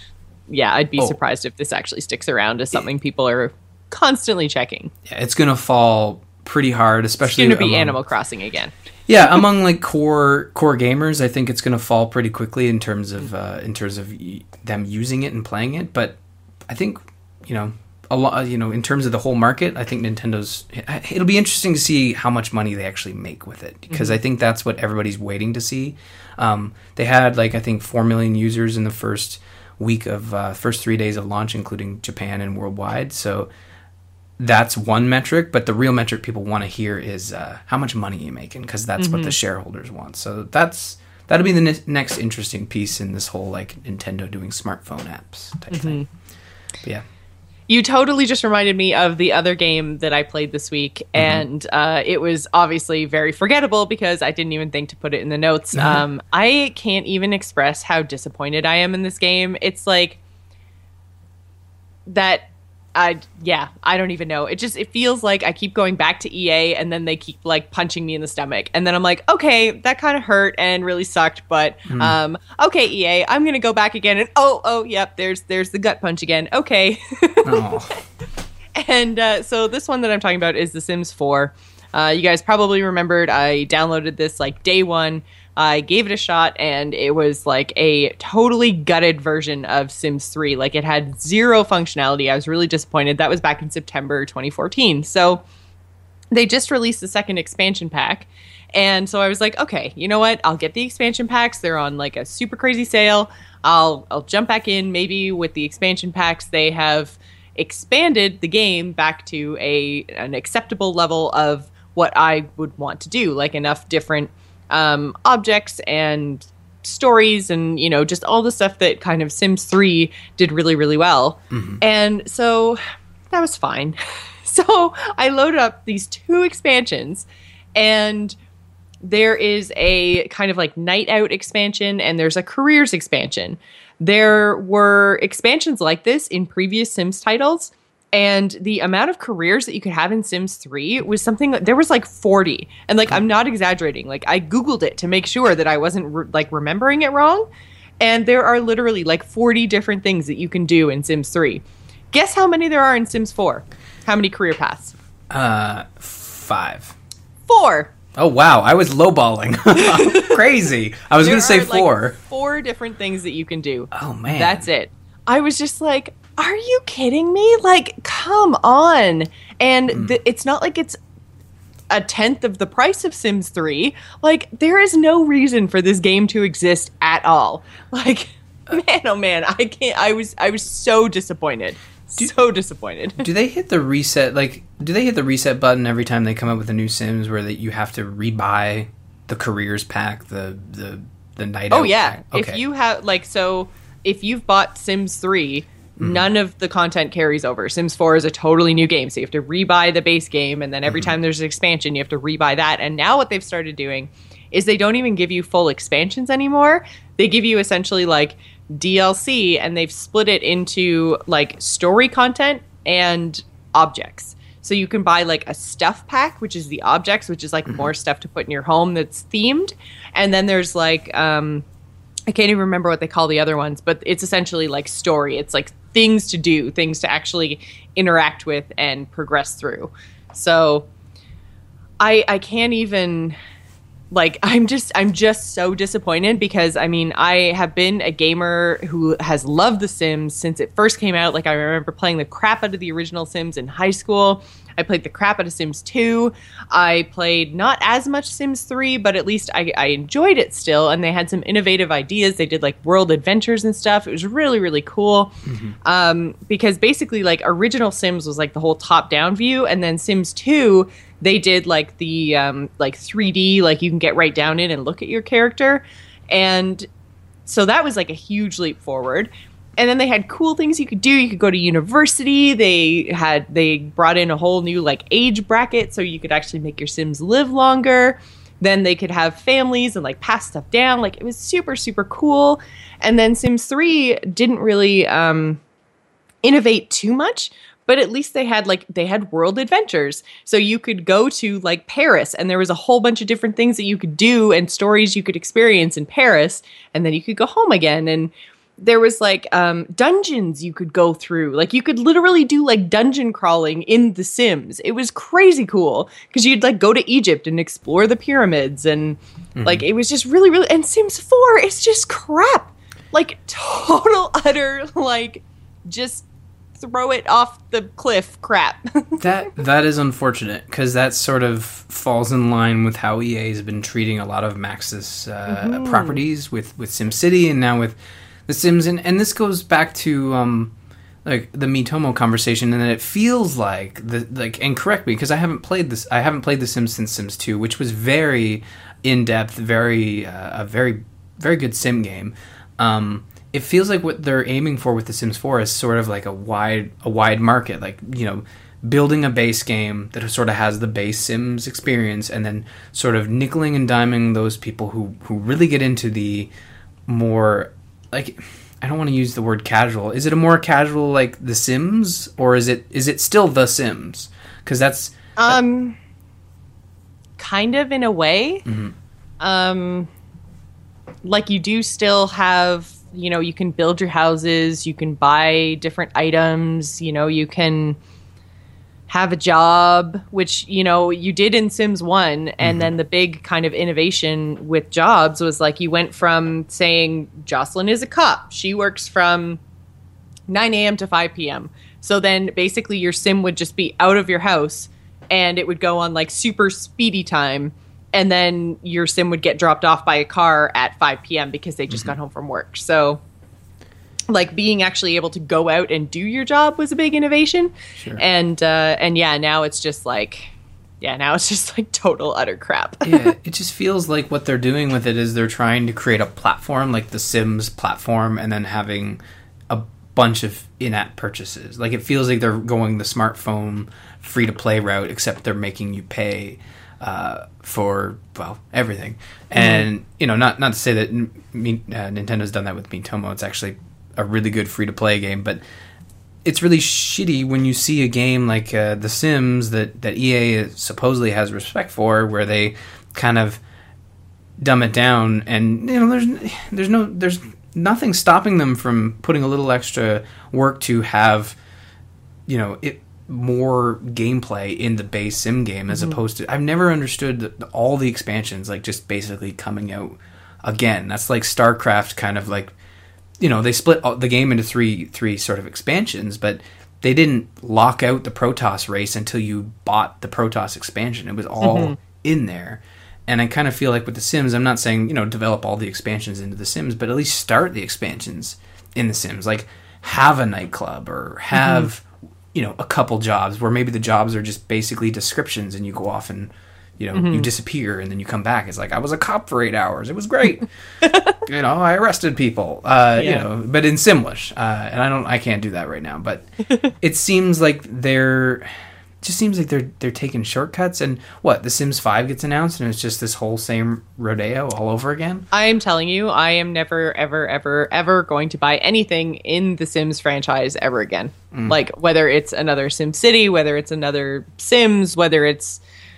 yeah, I'd be oh. surprised if this actually sticks around as something people are constantly checking. Yeah, it's going to fall pretty hard, especially... It's going to be among, Animal Crossing again. Yeah, among like core core gamers, I think it's going to fall pretty quickly in terms of uh, in terms of them using it and playing it. But I think, you know... a lot, you know, in terms of the whole market, I think Nintendo's... It'll be interesting to see how much money they actually make with it, because mm-hmm. I think that's what everybody's waiting to see. Um, they had, like, I think four million users in the first week of... Uh, first three days of launch, including Japan and worldwide. So that's one metric, but the real metric people want to hear is uh, how much money you're making, because that's mm-hmm. what the shareholders want. So that's that'll be the ne- next interesting piece in this whole like Nintendo doing smartphone apps type mm-hmm. thing. But yeah. You totally just reminded me of the other game that I played this week, mm-hmm. and uh, it was obviously very forgettable because I didn't even think to put it in the notes. Mm-hmm. Um, I can't even express how disappointed I am in this game. It's like that. I yeah, I don't even know. It just it feels like I keep going back to E A, and then they keep like punching me in the stomach, and then I'm like, okay, that kind of hurt and really sucked, but mm. um, okay, E A, I'm gonna go back again, and oh oh yep, there's there's the gut punch again. Okay, oh. and uh, so this one that I'm talking about is The Sims four. Uh, you guys probably remembered I downloaded this like day one. I gave it a shot, and it was like a totally gutted version of Sims three. Like, it had zero functionality. I was really disappointed. That was back in September twenty fourteen. So they just released the second expansion pack. And so I was like, okay, you know what? I'll get the expansion packs. They're on like a super crazy sale. I'll I'll jump back in. Maybe with the expansion packs, they have expanded the game back to a an acceptable level of what I would want to do, like enough different Um, objects and stories and, you know, just all the stuff that kind of Sims three did really, really well. Mm-hmm. And so that was fine. So I loaded up these two expansions, and there is a kind of like night out expansion, and there's a careers expansion. There were expansions like this in previous Sims titles, and the amount of careers that you could have in Sims three was something, there was like forty. And like, I'm not exaggerating. Like, I Googled it to make sure that I wasn't re- like remembering it wrong. And there are literally like forty different things that you can do in Sims three. Guess how many there are in Sims four? How many career paths? Uh, five. Four. Oh, wow. I was lowballing. Crazy. I was going to say four. Like four different things that you can do. Oh, man. That's it. I was just like, are you kidding me? Like, come on. And mm. th- it's not like it's a tenth of the price of Sims three. Like, there is no reason for this game to exist at all. Like, man, oh man, I can't, I was, I was so disappointed. Do, so disappointed. Do they hit the reset, like, do they hit the reset button every time they come up with a new Sims where that you have to rebuy the careers pack, the, the, the night out Oh, yeah. pack? Okay. If you have, like, so if you've bought Sims three, Mm-hmm. none of the content carries over. Sims four is a totally new game, so you have to rebuy the base game, and then every mm-hmm. time there's an expansion, you have to rebuy that. And now what they've started doing is they don't even give you full expansions anymore. They give you essentially like D L C, and they've split it into like story content and objects. So you can buy like a stuff pack, which is the objects, which is like mm-hmm. more stuff to put in your home that's themed. And then there's like, um, I can't even remember what they call the other ones, but it's essentially like story. It's like things to do, things to actually interact with and progress through. So I I can't even, like, I'm just I'm just so disappointed because, I mean, I have been a gamer who has loved The Sims since it first came out. Like, I remember playing the crap out of the original Sims in high school. I played the crap out of Sims two. I played not as much Sims three, but at least I, I enjoyed it still. And they had some innovative ideas. They did like world adventures and stuff. It was really, really cool. Mm-hmm. Um, because basically like original Sims was like the whole top down view. And then Sims two, they did like the um, like three D, like you can get right down in and look at your character. And so that was like a huge leap forward. And then they had cool things you could do. You could go to university. They had they brought in a whole new like age bracket so you could actually make your Sims live longer. Then they could have families and like pass stuff down. Like, it was super, super cool. And then Sims three didn't really um, innovate too much, but at least they had like they had world adventures. So you could go to like Paris, and there was a whole bunch of different things that you could do and stories you could experience in Paris, and then you could go home again. And there was like um, dungeons you could go through. Like, you could literally do like dungeon crawling in The Sims. It was crazy cool because you'd like go to Egypt and explore the pyramids, and mm-hmm. like it was just really, really. And Sims four is just crap. Like, total, utter, like, just throw it off the cliff crap. that that is unfortunate because that sort of falls in line with how E A has been treating a lot of Maxis uh, mm-hmm. properties with with SimCity and now with The Sims, and, and this goes back to um, like the Miitomo conversation, and then it feels like the like. And correct me, because I haven't played this. I haven't played The Sims since Sims two, which was very in depth, very uh, a very very good sim game. Um, it feels like what they're aiming for with The Sims four is sort of like a wide a wide market, like, you know, building a base game that sort of has the base Sims experience, and then sort of nickeling and diming those people who who really get into the more, like, I don't want to use the word casual. Is it a more casual, like, The Sims, or is it is it still The Sims? Because that's um, kind of in a way. Mm-hmm. Um, like, you do still have, you know, you can build your houses, you can buy different items, you know, you can have a job, which, you know, you did in Sims one. And Mm-hmm. then the big kind of innovation with jobs was like you went from saying Jocelyn is a cop. She works from nine a.m. to five p.m. So then basically your sim would just be out of your house and it would go on like super speedy time. And then your sim would get dropped off by a car at five p.m. because they just Mm-hmm. got home from work. So like being actually able to go out and do your job was a big innovation. Sure. And, uh, and yeah, now it's just like, yeah, now it's just like total utter crap. yeah, it just feels like what they're doing with it is they're trying to create a platform like the Sims platform, and then having a bunch of in-app purchases. Like, it feels like they're going the smartphone free-to-play route, except they're making you pay uh, for, well, everything. Mm-hmm. And, you know, not not to say that Mi- uh, Nintendo's done that with Miitomo. It's actually a really good free-to-play game, but it's really shitty when you see a game like uh, The Sims that, that E A supposedly has respect for, where they kind of dumb it down, and, you know, there's there's no there's nothing stopping them from putting a little extra work to have, you know, it more gameplay in the base sim game, as mm-hmm. opposed to, I've never understood the, the, all the expansions like just basically coming out again. That's like StarCraft, kind of like, you know, they split the game into three three sort of expansions, but they didn't lock out the Protoss race until you bought the Protoss expansion. It was all mm-hmm. in there. And I kind of feel like with The Sims, I'm not saying, you know, develop all the expansions into The Sims, but at least start the expansions in The Sims. Like, have a nightclub, or have, mm-hmm. you know, a couple jobs where maybe the jobs are just basically descriptions, and you go off and, you know, mm-hmm. you disappear, and then you come back. It's like, I was a cop for eight hours. It was great. You know, I arrested people. Uh, yeah. You know, but in Simlish, uh, and I don't, I can't do that right now. But it seems like they're, just seems like they're they're taking shortcuts. And what, The Sims five gets announced, and it's just this whole same rodeo all over again. I am telling you, I am never, ever, ever, ever going to buy anything in the Sims franchise ever again. Mm. Like, whether it's another Sim City, whether it's another Sims, whether it's,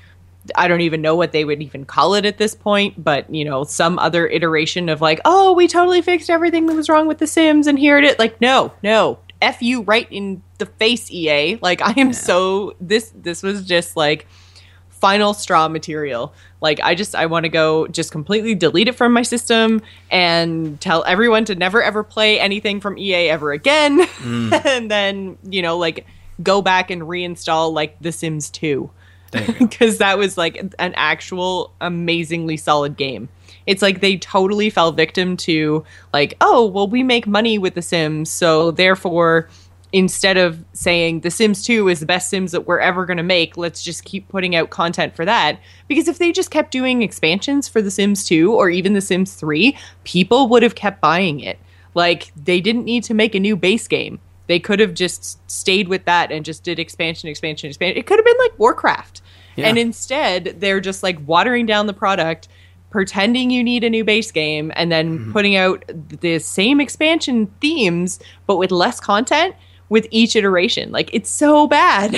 I don't even know what they would even call it at this point, but, you know, some other iteration of like, oh, we totally fixed everything that was wrong with The Sims, and here it is. Like, no, no, F you right in the face, E A. Like, I am yeah. so, this, this was just like final straw material. Like, I just, I want to go just completely delete it from my system and tell everyone to never ever play anything from E A ever again. Mm. And then, you know, like, go back and reinstall like The Sims two. Because that was like an actual amazingly solid game. It's like they totally fell victim to like, oh, well, we make money with The Sims, so therefore, instead of saying The Sims two is the best Sims that we're ever going to make, let's just keep putting out content for that. Because if they just kept doing expansions for The Sims two or even The Sims three, people would have kept buying it. Like, they didn't need to make a new base game. They could have just stayed with that and just did expansion, expansion, expansion. It could have been like Warcraft. Yeah. And instead, they're just like watering down the product, pretending you need a new base game, and then mm-hmm. putting out the same expansion themes, but with less content with each iteration. Like, it's so bad.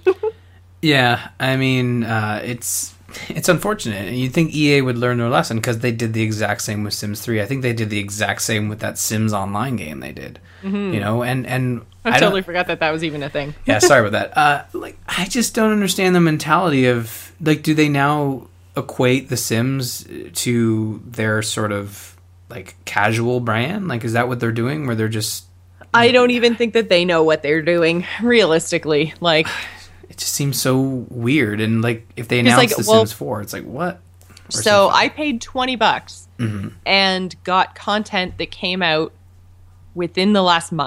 Yeah, I mean, uh, it's it's unfortunate. You'd think E A would learn their lesson, because they did the exact same with Sims three. I think they did the exact same with that Sims Online game they did. Mm-hmm. You know, and and I, I totally forgot that that was even a thing. Yeah, sorry about that. Uh, like, I just don't understand the mentality of, like, do they now equate The Sims to their sort of like casual brand? Like, is that what they're doing, where they're just? I don't even think that they know what they're doing, realistically. Like, it just seems so weird. And like, if they announce like, The well, Sims four, it's like, what? Or so I paid twenty bucks mm-hmm. and got content that came out within the last month.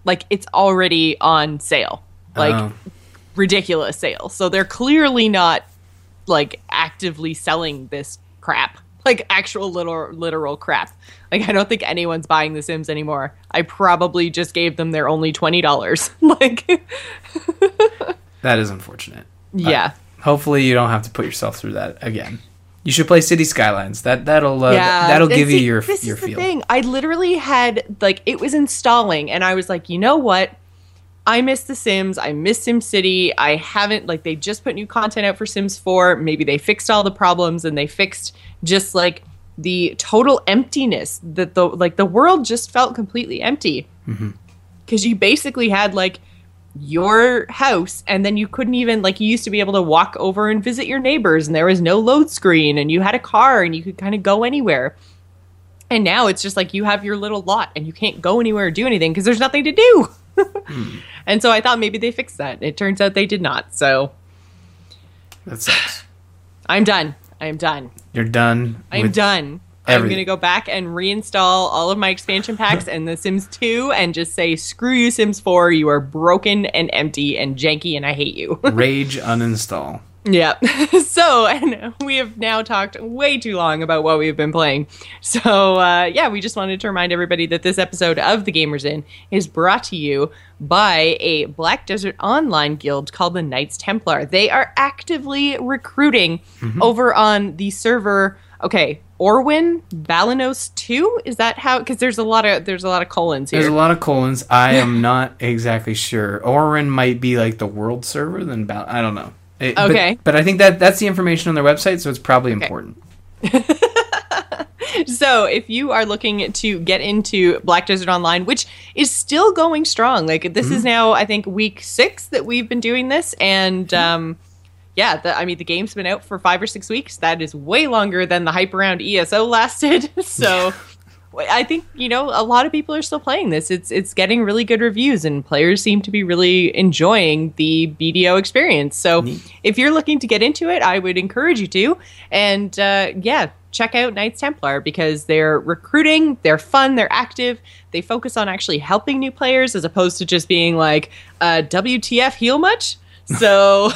like it's already on sale, like Oh. ridiculous sale. So they're clearly not like actively selling this crap, like actual literal literal crap. Like I don't think anyone's buying The Sims anymore. I probably just gave them their only twenty dollars. Like That is unfortunate. yeah. Uh, hopefully you don't have to put yourself through that again. You should play City Skylines. That that'll uh, Yeah, that'll and give you see, your this your is the feel. thing. I literally had like it was installing, and I was like, you know what? I miss The Sims. I miss SimCity. I haven't like they just put new content out for Sims four. Maybe they fixed all the problems and they fixed just like the total emptiness that the like the world just felt completely empty because you basically had like your house and then you couldn't even like you used to be able to walk over and visit your neighbors and there was no load screen and you had a car and you could kind of go anywhere. And now it's just like you have your little lot and you can't go anywhere or do anything because there's nothing to do. hmm. And so I thought maybe they fixed that. It turns out they did not. So That sucks. I'm done. I am done. You're done. I am with done. I'm everything. going to go back and reinstall all of my expansion packs and The Sims two and just say, screw you, Sims four. You are broken and empty and janky and I hate you. Rage uninstall. Yeah. So, and we have now talked way too long about what we've been playing. So, uh, yeah, we just wanted to remind everybody that this episode of The Gamers Inn is brought to you by a Black Desert Online guild called the Knights Templar. They are actively recruiting mm-hmm. over on the server. Okay, Orwin Balanos two? Is that how? Because there's a lot of there's a lot of colons here. There's a lot of colons. I am not exactly sure. Orwin might be like the world server. Then Bal- I don't know. It, okay, but, but I think that that's the information on their website, so it's probably okay. important. So if you are looking to get into Black Desert Online, which is still going strong, like this mm-hmm. is now I think week six that we've been doing this, and um, yeah, the, I mean the game's been out for five or six weeks. That is way longer than the hype around E S O lasted. So. I think, you know, a lot of people are still playing this. It's it's getting really good reviews and players seem to be really enjoying the B D O experience. So Neat. If you're looking to get into it, I would encourage you to. And uh, yeah, check out Knights Templar because they're recruiting, they're fun, they're active. They focus on actually helping new players as opposed to just being like, uh, W T F heal much? So...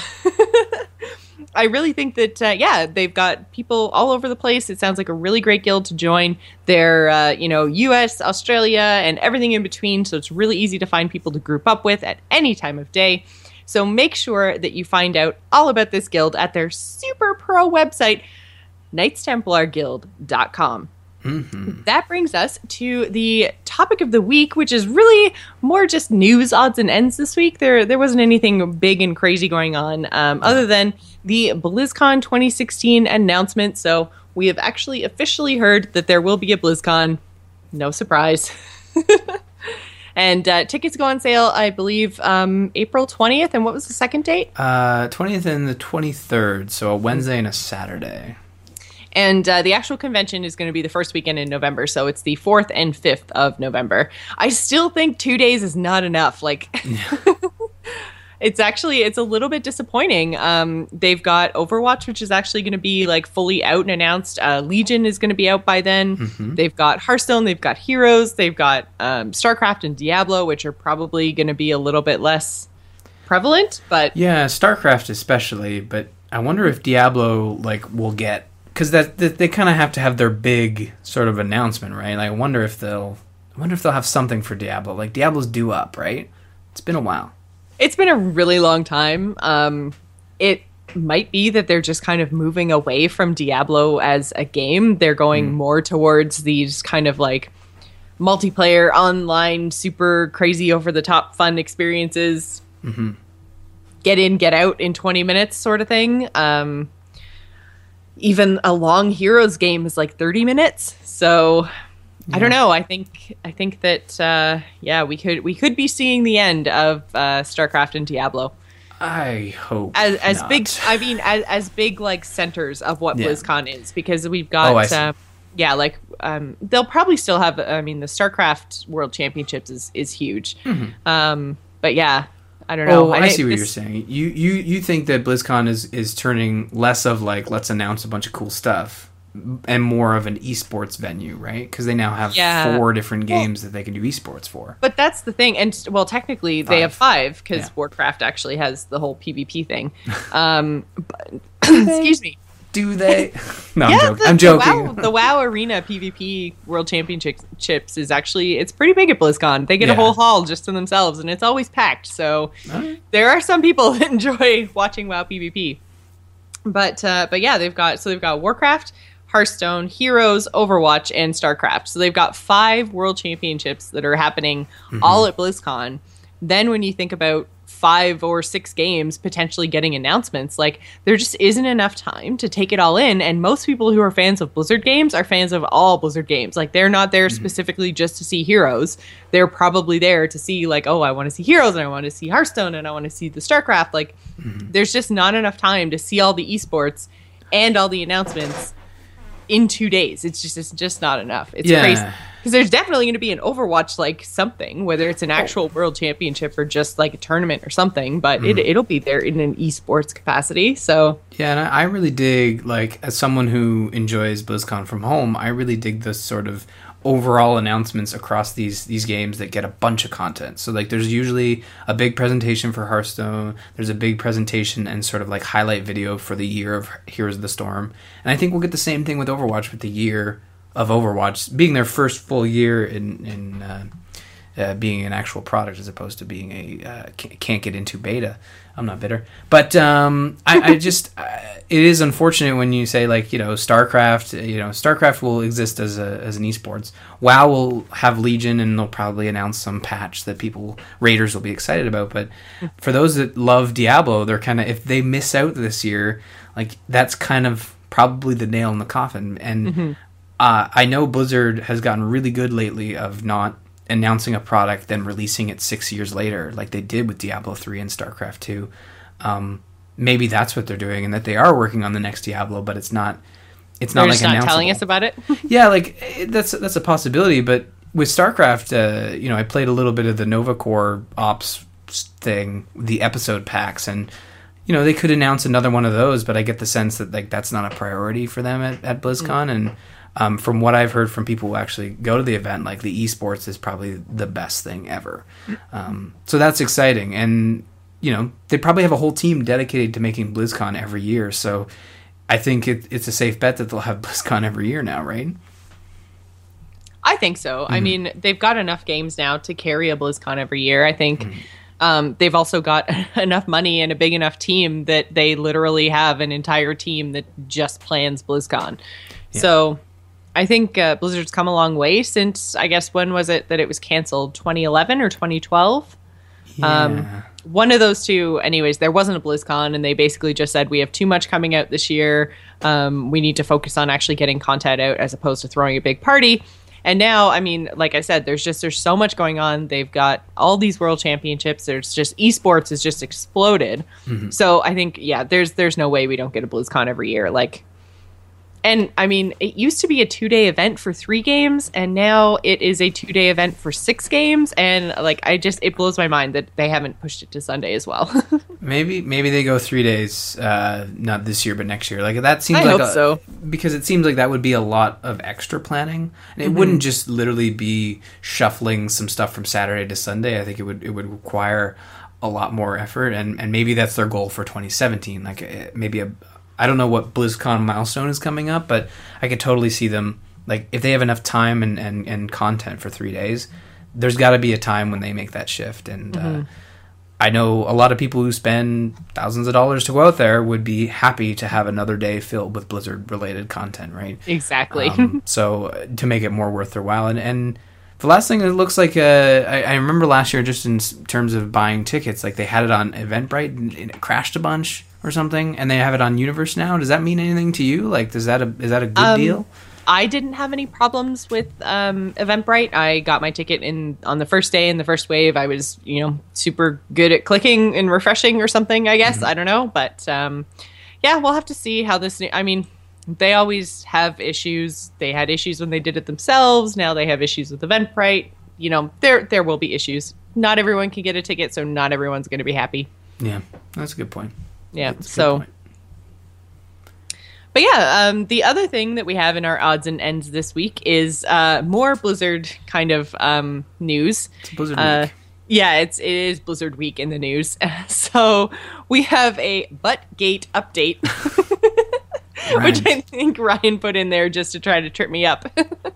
I really think that, uh, yeah, they've got people all over the place. It sounds like a really great guild to join. They're, uh, you know, U S, Australia, and everything in between. So it's really easy to find people to group up with at any time of day. So make sure that you find out all about this guild at their super pro website, knights templar guild dot com. Mm-hmm. That brings us to the topic of the week, which is really more just news, odds, and ends this week. There there wasn't anything big and crazy going on um, other than the BlizzCon twenty sixteen announcement. So we have actually officially heard that there will be a BlizzCon. No surprise. And uh, tickets go on sale, I believe, um, April twentieth. And what was the second date? Uh, twentieth and the twenty-third. So a Wednesday and a Saturday. And uh, the actual convention is going to be the first weekend in November, so it's the fourth and fifth of November. I still think two days is not enough. Like, it's actually, it's a little bit disappointing. Um, they've got Overwatch, which is actually going to be, like, fully out and announced. Uh, Legion is going to be out by then. Mm-hmm. They've got Hearthstone, they've got Heroes, they've got um, StarCraft and Diablo, which are probably going to be a little bit less prevalent, but... Yeah, StarCraft especially, but I wonder if Diablo, like, will get... Because that, that they kind of have to have their big sort of announcement, right? Like, I wonder if they'll, I wonder if they'll have something for Diablo. Like Diablo's due up, right? It's been a while. It's been a really long time. Um, it might be that they're just kind of moving away from Diablo as a game. They're going mm. more towards these kind of like multiplayer, online, super crazy, over the top, fun experiences. Mm-hmm. Get in, get out in twenty minutes, sort of thing. Um, Even a long Heroes game is like thirty minutes. So yeah. I don't know. I think I think that uh, yeah, we could we could be seeing the end of uh, StarCraft and Diablo. I hope as as not. big. I mean, as, as big like centers of what yeah. BlizzCon is, because we've got oh, I see. Uh, yeah, like um, they'll probably still have. I mean, the StarCraft World Championships is is huge. Mm-hmm. Um, but yeah. I don't know. Oh, I, I see what this... you're saying. You, you you think that BlizzCon is, is turning less of like, let's announce a bunch of cool stuff and more of an esports venue, right? Because they now have Yeah. four different Well- games that they can do esports for. But that's the thing, and well, technically they have five because Yeah. Warcraft actually has the whole PvP thing. Um, but, excuse me. Do they? No, I'm Yeah, joking. the, I'm joking. The WoW, the WoW Arena PvP World Championships is actually it's pretty big at BlizzCon. They get Yeah. a whole hall just to themselves, and it's always packed. So Alright. there are some people that enjoy watching WoW PvP. But uh, but yeah, they've got so they've got Warcraft, Hearthstone, Heroes, Overwatch, and StarCraft. So they've got five World Championships that are happening Mm-hmm. all at BlizzCon. Then when you think about five or six games potentially getting announcements, like there just isn't enough time to take it all in. And most people who are fans of Blizzard games are fans of all Blizzard games. Like they're not there specifically just to see Heroes. They're probably there to see like, oh, I want to see Heroes and I want to see Hearthstone and I want to see the StarCraft. Like there's just not enough time to see all the esports and all the announcements in two days. It's just it's just not enough. It's Yeah. crazy. Because there's definitely going to be an Overwatch like something, whether it's an actual world championship or just like a tournament or something, but it, it'll be there in an esports capacity. So Yeah, and I, I really dig, like, as someone who enjoys BlizzCon from home, I really dig the sort of overall announcements across these these games that get a bunch of content. So, like, there's usually a big presentation for Hearthstone, there's a big presentation and sort of, like, highlight video for the year of Heroes of the Storm. And I think we'll get the same thing with Overwatch with the year of Overwatch being their first full year in... in uh, Uh, being an actual product as opposed to being a uh, can't, can't get into beta. I'm not bitter, but um, I, I just uh, it is unfortunate when you say like you know StarCraft. You know StarCraft will exist as a as an esports. WoW will have Legion, and they'll probably announce some patch that people Raiders will be excited about. But for those that love Diablo, they're kind of if they miss out this year, like that's kind of probably the nail in the coffin. And Mm-hmm. uh, I know Blizzard has gotten really good lately of not announcing a product then releasing it six years later like they did with Diablo three and StarCraft two. Um, maybe that's what they're doing and that they are working on the next Diablo, but it's not it's not they're like just not telling announceable. us about it. Yeah, like it, that's that's a possibility, but with StarCraft, uh, you know, I played a little bit of the Nova Corps Ops thing, the episode packs, and you know, they could announce another one of those, but I get the sense that like that's not a priority for them at, at BlizzCon. Mm. And um, from what I've heard from people who actually go to the event, like the esports is probably the best thing ever. Um, so that's exciting, and you know, they probably have a whole team dedicated to making BlizzCon every year. So I think it, it's a safe bet that they'll have BlizzCon every year now, right? I think so. Mm-hmm. I mean, they've got enough games now to carry a BlizzCon every year. I think mm-hmm. um, they've also got enough money and a big enough team that they literally have an entire team that just plans BlizzCon. Yeah. So I think uh, Blizzard's come a long way since, I guess, when was it that it was canceled? twenty eleven or twenty twelve? Yeah. Um, one of those two, anyways, there wasn't a BlizzCon, and they basically just said, we have too much coming out this year. Um, we need to focus on actually getting content out as opposed to throwing a big party. And now, I mean, like I said, there's just, there's so much going on. They've got all these world championships. There's just, esports has just exploded. Mm-hmm. So I think, yeah, there's, there's no way we don't get a BlizzCon every year. Like, and I mean, it used to be a two day event for three games, and now it is a two day event for six games. And like, I just, it blows my mind that they haven't pushed it to Sunday as well. maybe, maybe they go three days, uh, not this year, but next year. Like that seems I like hope a, so. Because it seems like that would be a lot of extra planning, and it mm-hmm. wouldn't just literally be shuffling some stuff from Saturday to Sunday. I think it would, it would require a lot more effort, and, and maybe that's their goal for twenty seventeen. Like maybe a, I don't know what BlizzCon milestone is coming up, but I could totally see them, like, if they have enough time and, and, and content for three days, there's got to be a time when they make that shift. And mm-hmm. uh, I know a lot of people who spend thousands of dollars to go out there would be happy to have another day filled with Blizzard-related content, right? Exactly. Um, so uh, to make it more worth their while. And, and the last thing, it looks like, uh, I, I remember last year, just in terms of buying tickets, like they had it on Eventbrite and it crashed a bunch or something, and they have it on Universe now. Does that mean anything to you? Like, does that a, is that a good um, deal? I didn't have any problems with um, Eventbrite. I got my ticket in on the first day in the first wave. I was, you know, super good at clicking and refreshing or something, I guess. Mm-hmm. I don't know. But um, yeah, we'll have to see how this, I mean, they always have issues. They had issues when they did it themselves. Now they have issues with Eventbrite. You know, there there will be issues. Not everyone can get a ticket, so not everyone's going to be happy. Yeah, that's a good point. Yeah, so. But yeah, um, the other thing that we have in our odds and ends this week is uh, more Blizzard kind of um, news. It's Blizzard uh, week. Yeah, it's it is Blizzard week in the news. So we have a Buttgate update, which I think Ryan put in there just to try to trip me up.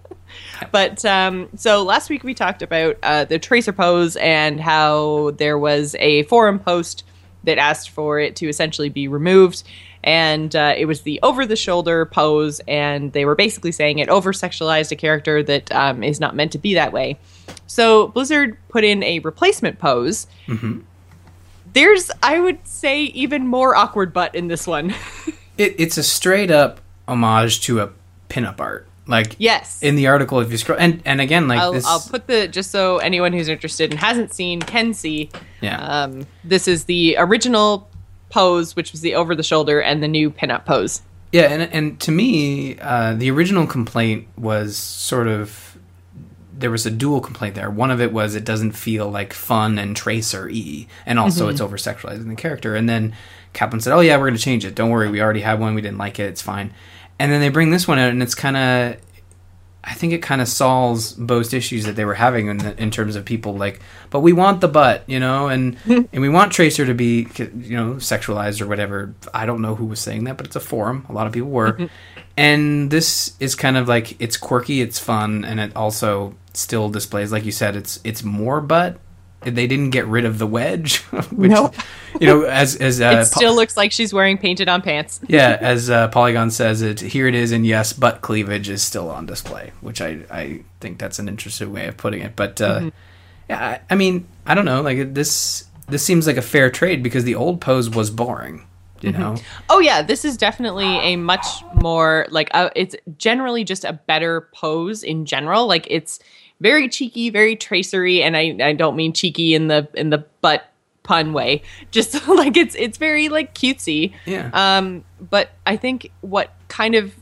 But um, so last week we talked about uh, the Tracer pose and how there was a forum post that asked for it to essentially be removed. And uh, it was the over-the-shoulder pose, and they were basically saying it over-sexualized a character that um, is not meant to be that way. So Blizzard put in a replacement pose. Mm-hmm. There's, I would say, even more awkward butt in this one. it, it's a straight-up homage to a pinup art. Like, yes. In the article, if you scroll... And, and again, like I'll, this... I'll put the... Just so anyone who's interested and hasn't seen can see. Yeah. Um, this is the original pose, which was the over the shoulder, and the new pinup pose. Yeah, and and to me, uh, the original complaint was sort of, there was a dual complaint there. One of it was it doesn't feel like fun and Tracer-y, and also mm-hmm. it's over-sexualizing the character. And then Kaplan said, oh yeah, we're going to change it. Don't worry, we already had one, we didn't like it, it's fine. And then they bring this one out, and it's kind of, I think it kind of solves both issues that they were having in, the, in terms of people like, but we want the butt, you know, and and we want Tracer to be, you know, sexualized or whatever. I don't know who was saying that, but it's a forum. A lot of people were. And this is kind of like, it's quirky, it's fun, and it also still displays, like you said, it's it's more butt. They didn't get rid of the wedge, which, nope. you know, as as uh, it still po- looks like she's wearing painted on pants. Yeah, as uh, Polygon says, it here it is, and yes, butt cleavage is still on display, which I, I think that's an interesting way of putting it. But uh, mm-hmm. yeah, I, I mean, I don't know, like this this seems like a fair trade because the old pose was boring, you know. Mm-hmm. Oh yeah, this is definitely a much more like uh, it's generally just a better pose in general. Like it's very cheeky, very tracery, and I, I don't mean cheeky in the in the butt pun way. Just like it's it's very like cutesy. Yeah. Um, but I think what kind of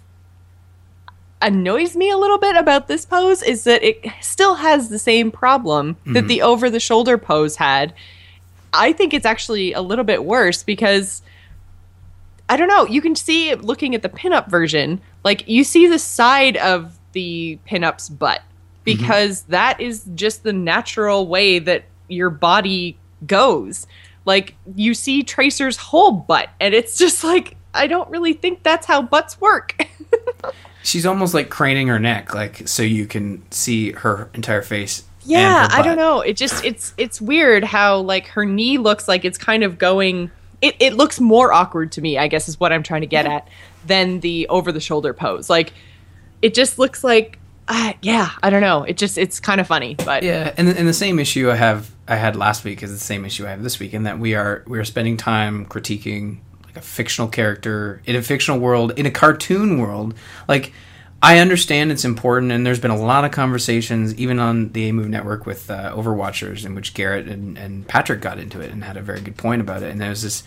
annoys me a little bit about this pose is that it still has the same problem mm-hmm. that the over the shoulder pose had. I think it's actually a little bit worse because I don't know. You can see looking at the pinup version, like you see the side of the pinup's butt. Because mm-hmm. that is just the natural way that your body goes. Like, you see Tracer's whole butt, and it's just like, I don't really think that's how butts work. She's almost like craning her neck, like, so you can see her entire face. Yeah, I don't know. It just, it's it's weird how, like, her knee looks like it's kind of going, it, it looks more awkward to me, I guess is what I'm trying to get at, than the over-the-shoulder pose. Like, it just looks like, Uh, yeah, I don't know. It just, it's kind of funny, but yeah. And the, and the same issue I have, I had last week is the same issue I have this week in that we are, we are spending time critiquing like a fictional character in a fictional world, in a cartoon world. Like, I understand it's important, and there's been a lot of conversations, even on the A-Move network with uh, Overwatchers, in which Garrett and, and Patrick got into it and had a very good point about it. And there's this,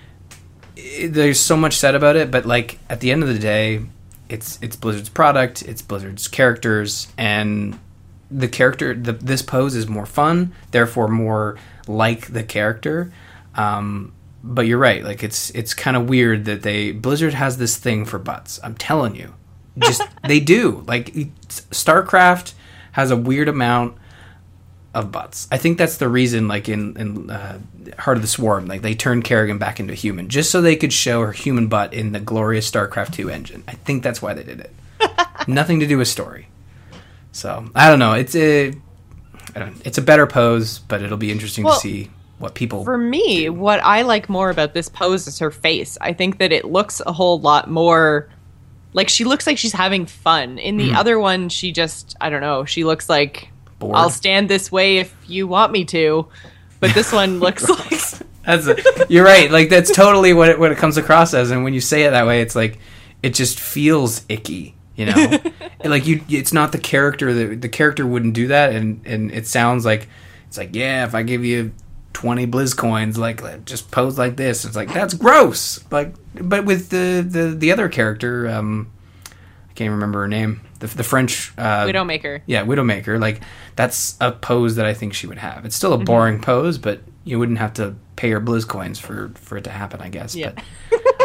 it, there's so much said about it, but like at the end of the day, It's it's Blizzard's product, it's Blizzard's characters, and the character, the, this pose is more fun, therefore more like the character. Um, but you're right, like it's it's kind of weird that they Blizzard has this thing for butts. I'm telling you, just they do. Like StarCraft has a weird amount of butts. I think that's the reason, like in in uh, Heart of the Swarm, like they turned Kerrigan back into human, just so they could show her human butt in the glorious StarCraft two engine. I think that's why they did it. Nothing to do with story. So I don't know. It's a, I don't, it's a better pose, but it'll be interesting well, to see what people. For me, do. What I like more about this pose is her face. I think that it looks a whole lot more. Like she looks like she's having fun. In the mm. other one, she just, I don't know. She looks like. Bored. I'll stand this way if you want me to, but this one looks like that's a, you're right. Like that's totally what it, what it comes across as, and when you say it that way, it's like it just feels icky, you know. Like you, it's not the character that the character wouldn't do that, and and it sounds like it's like yeah, if I give you twenty Blizz coins, like just pose like this, it's like that's gross. Like, but with the the the other character, um, I can't remember her name. The, the French uh, Widowmaker. Yeah, Widowmaker. Like that's a pose that I think she would have. It's still a boring mm-hmm. pose, but you wouldn't have to pay her Blizz coins for, for it to happen, I guess. Yeah. But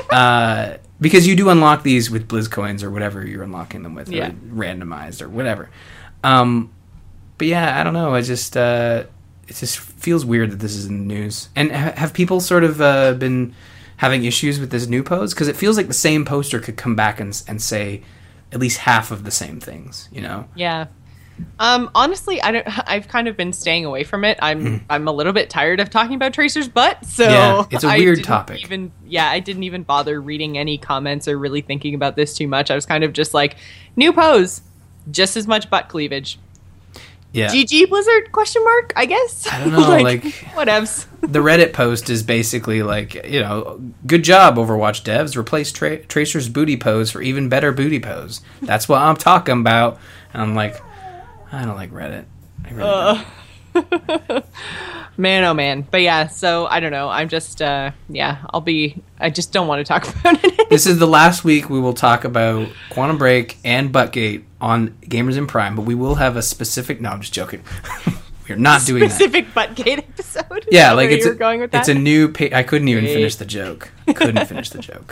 uh, because you do unlock these with Blizz coins or whatever you're unlocking them with, yeah. or randomized or whatever. Um, but yeah, I don't know. I just uh, it just feels weird that this is in the news. And ha- have people sort of uh, been having issues with this new pose? Because it feels like the same poster could come back and and say at least half of the same things. You know? Yeah. Um, honestly, I don't. I've kind of been staying away from it. I'm mm. I'm a little bit tired of talking about Tracer's butt. So yeah, it's a weird I topic. Even yeah, I didn't even bother reading any comments or really thinking about this too much. I was kind of just like, new pose, just as much butt cleavage. Yeah. G G Blizzard? Question mark. I guess. I don't know. like, like whatevs. The Reddit post is basically like, you know, good job, Overwatch devs. Replace tra- Tracer's booty pose for even better booty pose. That's what I'm talking about. And I'm like, I don't like Reddit. I really uh. Man, oh man. But yeah, so I don't know. I'm just, uh, yeah, I'll be, I just don't want to talk about it. This is the last week we will talk about Quantum Break and Buttgate on Gamers in Prime, but we will have a specific, no, I'm just joking. We're not doing specific that. Buttgate episode? Yeah, like it's you a, were going with that? It's a new, pa- I couldn't even finish the joke. Couldn't finish the joke.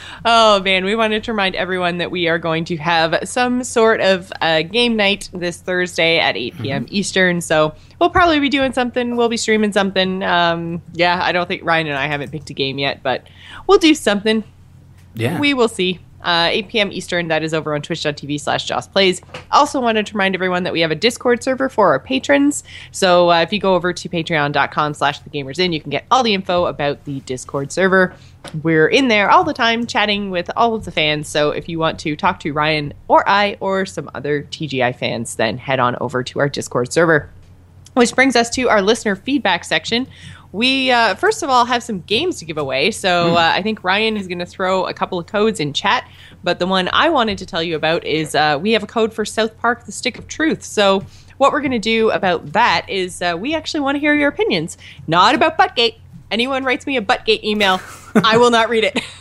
Oh, man, we wanted to remind everyone that we are going to have some sort of uh, game night this Thursday at eight p.m. Mm-hmm. Eastern, so we'll probably be doing something. We'll be streaming something. Um, yeah, I don't think Ryan and I haven't picked a game yet, but we'll do something. Yeah. We will see. Uh, eight p.m. Eastern, that is over on twitch.tv slash Joss Plays. Also wanted to remind everyone that we have a Discord server for our patrons. So uh, if you go over to patreon.com slash the gamers in, you can get all the info about the Discord server. We're in there all the time chatting with all of the fans. So if you want to talk to Ryan or I or some other T G I fans, then head on over to our Discord server. Which brings us to our listener feedback section. We, uh, first of all, have some games to give away. So uh, I think Ryan is going to throw a couple of codes in chat. But the one I wanted to tell you about is uh, we have a code for South Park, The Stick of Truth. So what we're going to do about that is uh, we actually want to hear your opinions. Not about Buttgate. Anyone writes me a Buttgate email, I will not read it.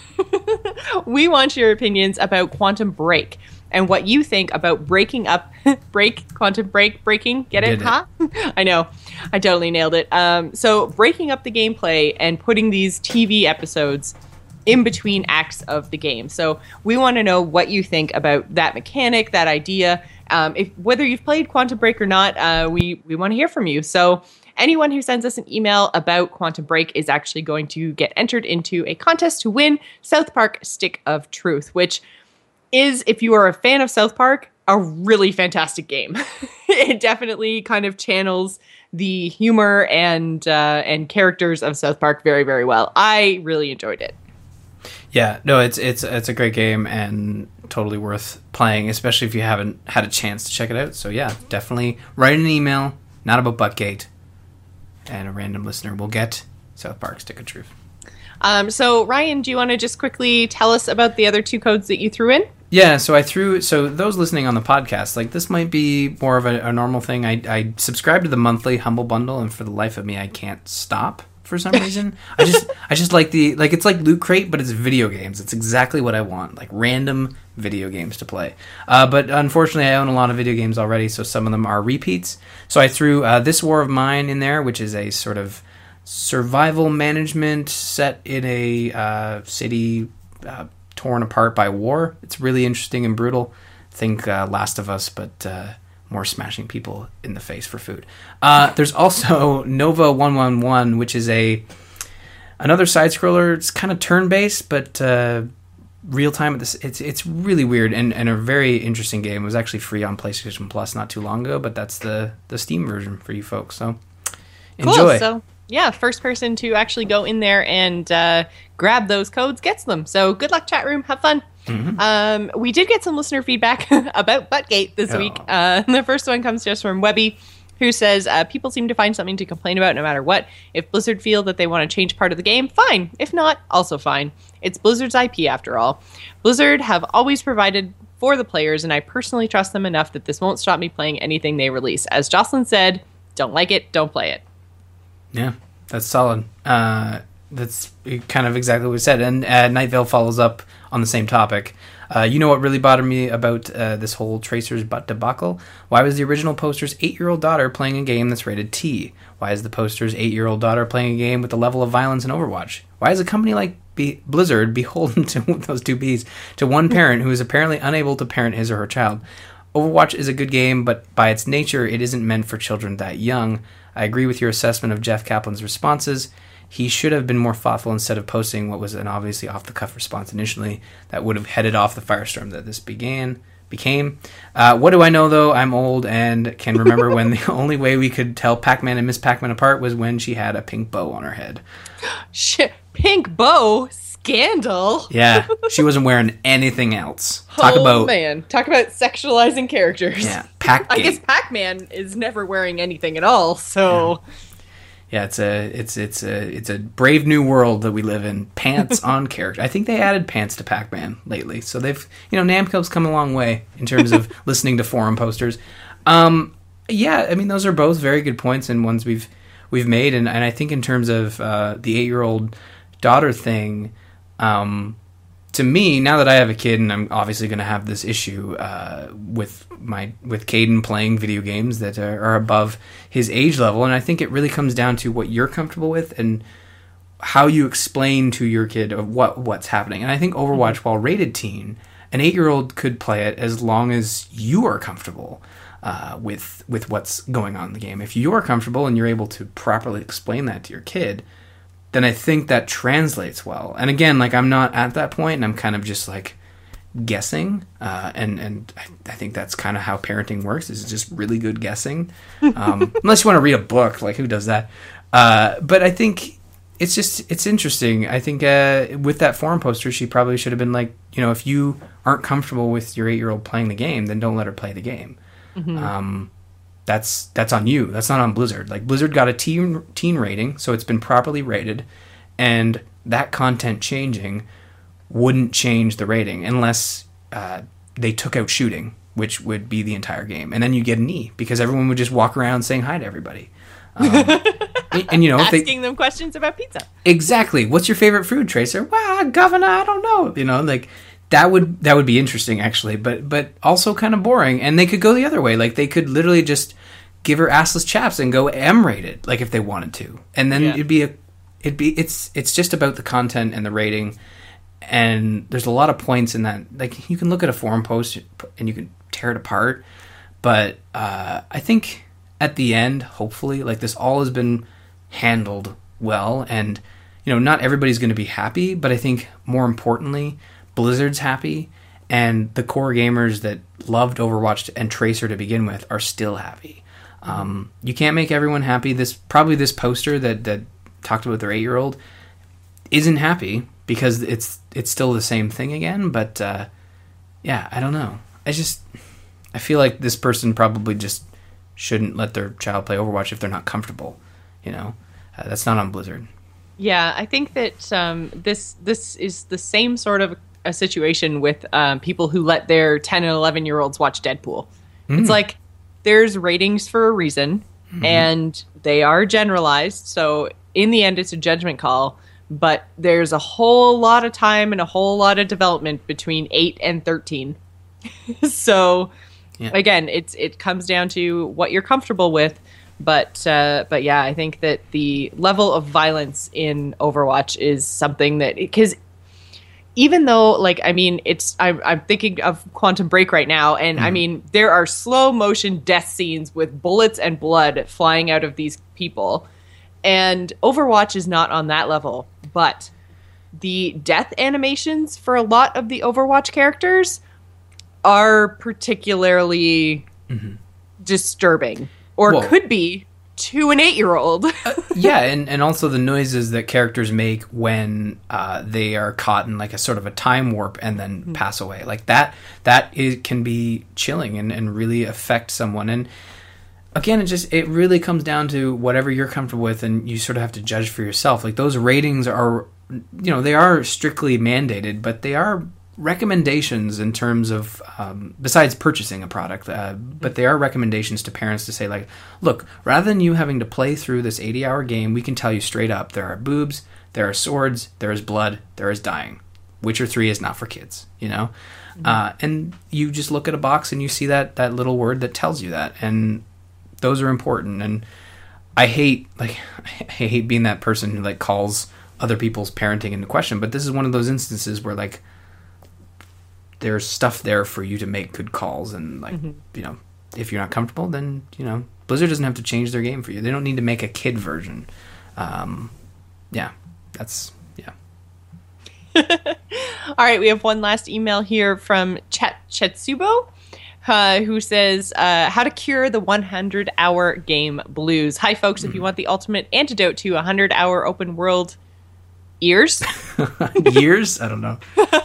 We want your opinions about Quantum Break and what you think about breaking up, break, Quantum Break, breaking, get it, Did huh? It. I know, I totally nailed it. Um, so breaking up the gameplay and putting these T V episodes in between acts of the game. So we want to know what you think about that mechanic, that idea. Um, if whether you've played Quantum Break or not, uh, we, we want to hear from you. So anyone who sends us an email about Quantum Break is actually going to get entered into a contest to win South Park Stick of Truth, which is, if you are a fan of South Park, a really fantastic game. It definitely kind of channels the humor and uh, and characters of South Park very, very well. I really enjoyed it. Yeah, no, it's it's it's a great game and totally worth playing, especially if you haven't had a chance to check it out. So yeah, definitely write an email, not about Buttgate, and a random listener will get South Park Stick of Truth. Um, so Ryan, do you want to just quickly tell us about the other two codes that you threw in? Yeah, so I threw, so those listening on the podcast, like this might be more of a, a normal thing. I, I subscribe to the monthly Humble Bundle, and for the life of me, I can't stop for some reason. I just, I just like the, like it's like Loot Crate, but it's video games. It's exactly what I want, like random video games to play. Uh, but unfortunately, I own a lot of video games already, so some of them are repeats. So I threw uh, This War of Mine in there, which is a sort of survival management set in a uh, city uh, torn apart by war. It's really interesting and brutal. Think uh, Last of Us, but uh, more smashing people in the face for food. Uh, there's also Nova one one one, which is a another side scroller. It's kind of turn based, but uh, real time. At this, it's it's really weird and, and a very interesting game. It was actually free on PlayStation Plus not too long ago, but that's the the Steam version for you folks. So enjoy. Cool. So yeah, first person to actually go in there and uh, grab those codes gets them. So good luck, chat room. Have fun. Mm-hmm. Um, we did get some listener feedback about Buttgate this oh. week. Uh, the first one comes to us from Webby, who says, uh, people seem to find something to complain about no matter what. If Blizzard feel that they want to change part of the game, fine. If not, also fine. It's Blizzard's I P after all. Blizzard have always provided for the players, and I personally trust them enough that this won't stop me playing anything they release. As Jocelyn said, don't like it, don't play it. Yeah, that's solid. Uh, that's kind of exactly what we said. And uh, Night Vale follows up on the same topic. Uh, you know what really bothered me about uh, this whole Tracer's butt debacle? Why was the original poster's eight-year-old daughter playing a game that's rated T? Why is the poster's eight-year-old daughter playing a game with the level of violence in Overwatch? Why is a company like be Blizzard beholden to those two B's to one parent who is apparently unable to parent his or her child. Overwatch is a good game, but by its nature, it isn't meant for children that young. I agree with your assessment of Jeff Kaplan's responses. He should have been more thoughtful instead of posting what was an obviously off-the-cuff response initially that would have headed off the firestorm that this began became. Uh, what do I know, though? I'm old and can remember when the only way we could tell Pac-Man and Miss Pac-Man apart was when she had a pink bow on her head. Shit, pink bow? Scandal. Yeah, she wasn't wearing anything else. Talk oh, about man. Talk about sexualizing characters. Yeah, Pac. I guess Pac-Man is never wearing anything at all, so... Yeah. Yeah, it's a it's it's a it's a brave new world that we live in. Pants on character. I think they added pants to Pac-Man lately, so they've you know Namco's come a long way in terms of listening to forum posters. Um, yeah, I mean those are both very good points and ones we've we've made, and, and I think in terms of uh, the eight-year-old daughter thing, um, to me now that I have a kid and I'm obviously going to have this issue uh, with my with Caden playing video games that are, are above his age level, and I think it really comes down to what you're comfortable with and how you explain to your kid of what what's happening. And I think Overwatch, mm-hmm. while rated teen, an eight-year-old could play it as long as you are comfortable uh, with with what's going on in the game. If you're comfortable and you're able to properly explain that to your kid, then I think that translates well. And again, like I'm not at that point, and I'm kind of just like guessing, uh, and and I, I think that's kind of how parenting works. Is just really good guessing, um, unless you want to read a book. Like who does that? Uh, but I think it's just it's interesting. I think uh, with that forum poster, she probably should have been like, you know, if you aren't comfortable with your eight-year-old playing the game, then don't let her play the game. Mm-hmm. Um, that's that's on you. That's not on Blizzard. Like Blizzard got a teen teen rating, so it's been properly rated, and that content changing wouldn't change the rating unless uh, they took out shooting, which would be the entire game, and then you get an E because everyone would just walk around saying hi to everybody. Um, and, and you know, asking they, them questions about pizza. Exactly. What's your favorite food, Tracer? Well, Governor, I don't know. You know, like. That would that would be interesting actually, but but also kind of boring. And they could go the other way, like they could literally just give her assless chaps and go M-rated, like if they wanted to, and then yeah. it'd be a it'd be it's it's just about the content and the rating. And there's a lot of points in that. Like you can look at a forum post and you can tear it apart, but uh, I think at the end, hopefully, like this all has been handled well, and you know not everybody's going to be happy, but I think more importantly, Blizzard's happy, and the core gamers that loved Overwatch and Tracer to begin with are still happy. Um, you can't make everyone happy. This probably this poster that that talked about their eight-year-old isn't happy because it's it's still the same thing again. But uh, yeah, I don't know. I just I feel like this person probably just shouldn't let their child play Overwatch if they're not comfortable. You know, uh, that's not on Blizzard. Yeah, I think that um, this this is the same sort of a situation with um, people who let their ten and eleven year olds watch Deadpool. Mm. It's like there's ratings for a reason, mm-hmm. and they are generalized. So in the end, it's a judgment call. But there's a whole lot of time and a whole lot of development between eight and thirteen. So yeah. again, it's it comes down to what you're comfortable with. But uh, but yeah, I think that the level of violence in Overwatch is something that because. Even though, like, I mean, it's I'm, I'm thinking of Quantum Break right now, and mm. I mean, there are slow motion death scenes with bullets and blood flying out of these people, and Overwatch is not on that level. But the death animations for a lot of the Overwatch characters are particularly mm-hmm. disturbing, or Whoa. could be to an eight-year-old. uh, yeah, and, and also the noises that characters make when uh, they are caught in like a sort of a time warp and then mm-hmm. pass away. Like that that is, can be chilling and, and really affect someone. And again, it just it really comes down to whatever you're comfortable with, and you sort of have to judge for yourself. Like those ratings are, you know, they are strictly mandated, but they are recommendations in terms of um, besides purchasing a product, uh, but they are recommendations to parents to say like, look, rather than you having to play through this eighty hour game, we can tell you straight up there are boobs, there are swords, there is blood, there is dying. Witcher three is not for kids, you know. Mm-hmm. Uh, and you just look at a box and you see that that little word that tells you that, and those are important. And I hate like I hate being that person who like calls other people's parenting into question. But this is one of those instances where like there's stuff there for you to make good calls, and like mm-hmm. you know, if you're not comfortable, then you know Blizzard doesn't have to change their game for you. They don't need to make a kid version. Um, yeah, that's yeah. All right, we have one last email here from Chet Chetsubo. Uh, who says, uh, how to cure the hundred hour game blues. Hi, folks. If you want the ultimate antidote to one hundred hour open world ears. Years? I don't know.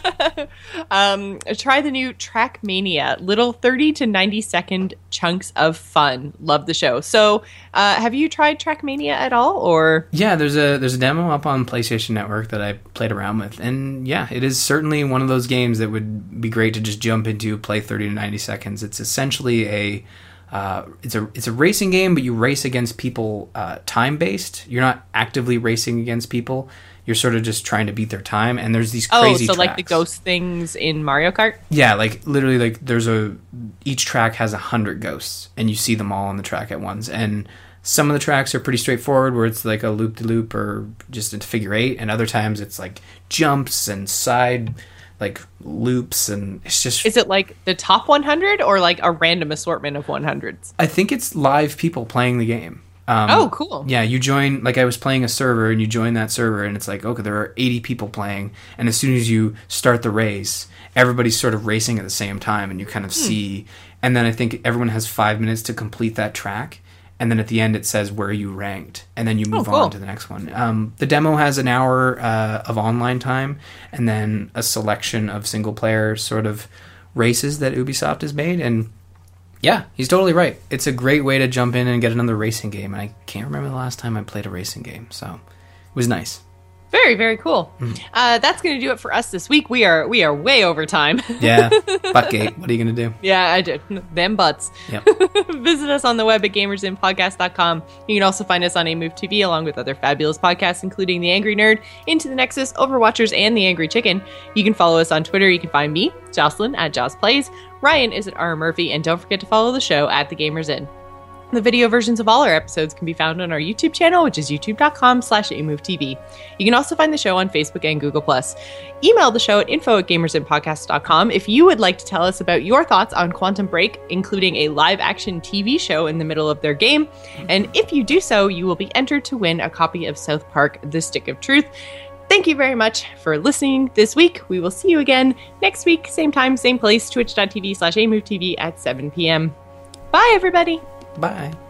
um, try the new Trackmania. Little thirty to ninety second chunks of fun. Love the show. So uh, have you tried Trackmania at all? Or Yeah, there's a there's a demo up on PlayStation Network that I played around with. And yeah, it is certainly one of those games that would be great to just jump into, play thirty to ninety seconds. It's essentially a... Uh, it's a it's a racing game, but you race against people uh, time based. You're not actively racing against people. You're sort of just trying to beat their time. And there's these crazy. Oh, so tracks. like the ghost things in Mario Kart. Yeah, like literally, like there's a each track has a hundred ghosts, and you see them all on the track at once. And some of the tracks are pretty straightforward, where it's like a loop de loop or just a figure eight, and other times it's like jumps and side. Like loops, and it's just... Is it like the top one hundred or like a random assortment of one hundreds? I think it's live people playing the game. Um, oh, cool. Yeah, you join... Like I was playing a server, and you join that server, and it's like, okay, there are eighty people playing, and as soon as you start the race, everybody's sort of racing at the same time, and you kind of hmm. see... And then I think everyone has five minutes to complete that track, and then at the end it says where you ranked, and then you move oh, cool. on to the next one. Um, the demo has an hour uh, of online time, and then a selection of single-player sort of races that Ubisoft has made, and yeah, he's totally right. It's a great way to jump in and get another racing game, and I can't remember the last time I played a racing game, so it was nice. Very, very cool. Mm. Uh, that's going to do it for us this week. We are we are way over time. Yeah, Buttgate. What are you going to do? Yeah, I did. Them butts. Yep. Visit us on the web at gamers in podcast dot com. You can also find us on A Move T V along with other fabulous podcasts, including The Angry Nerd, Into the Nexus, Overwatchers, and The Angry Chicken. You can follow us on Twitter. You can find me, Jocelyn, at Joss Plays. Ryan is at R. Murphy. And don't forget to follow the show at The Gamers Inn. The video versions of all our episodes can be found on our YouTube channel, which is youtube dot com slash A Move T V. You can also find the show on Facebook and Google plus. Email the show at info at gamers in podcast dot com if you would like to tell us about your thoughts on Quantum Break, including a live-action T V show in the middle of their game. And if you do so, you will be entered to win a copy of South Park: The Stick of Truth. Thank you very much for listening this week. We will see you again next week, same time, same place, twitch dot t v slash A Move T V at seven p.m. Bye, everybody. Bye.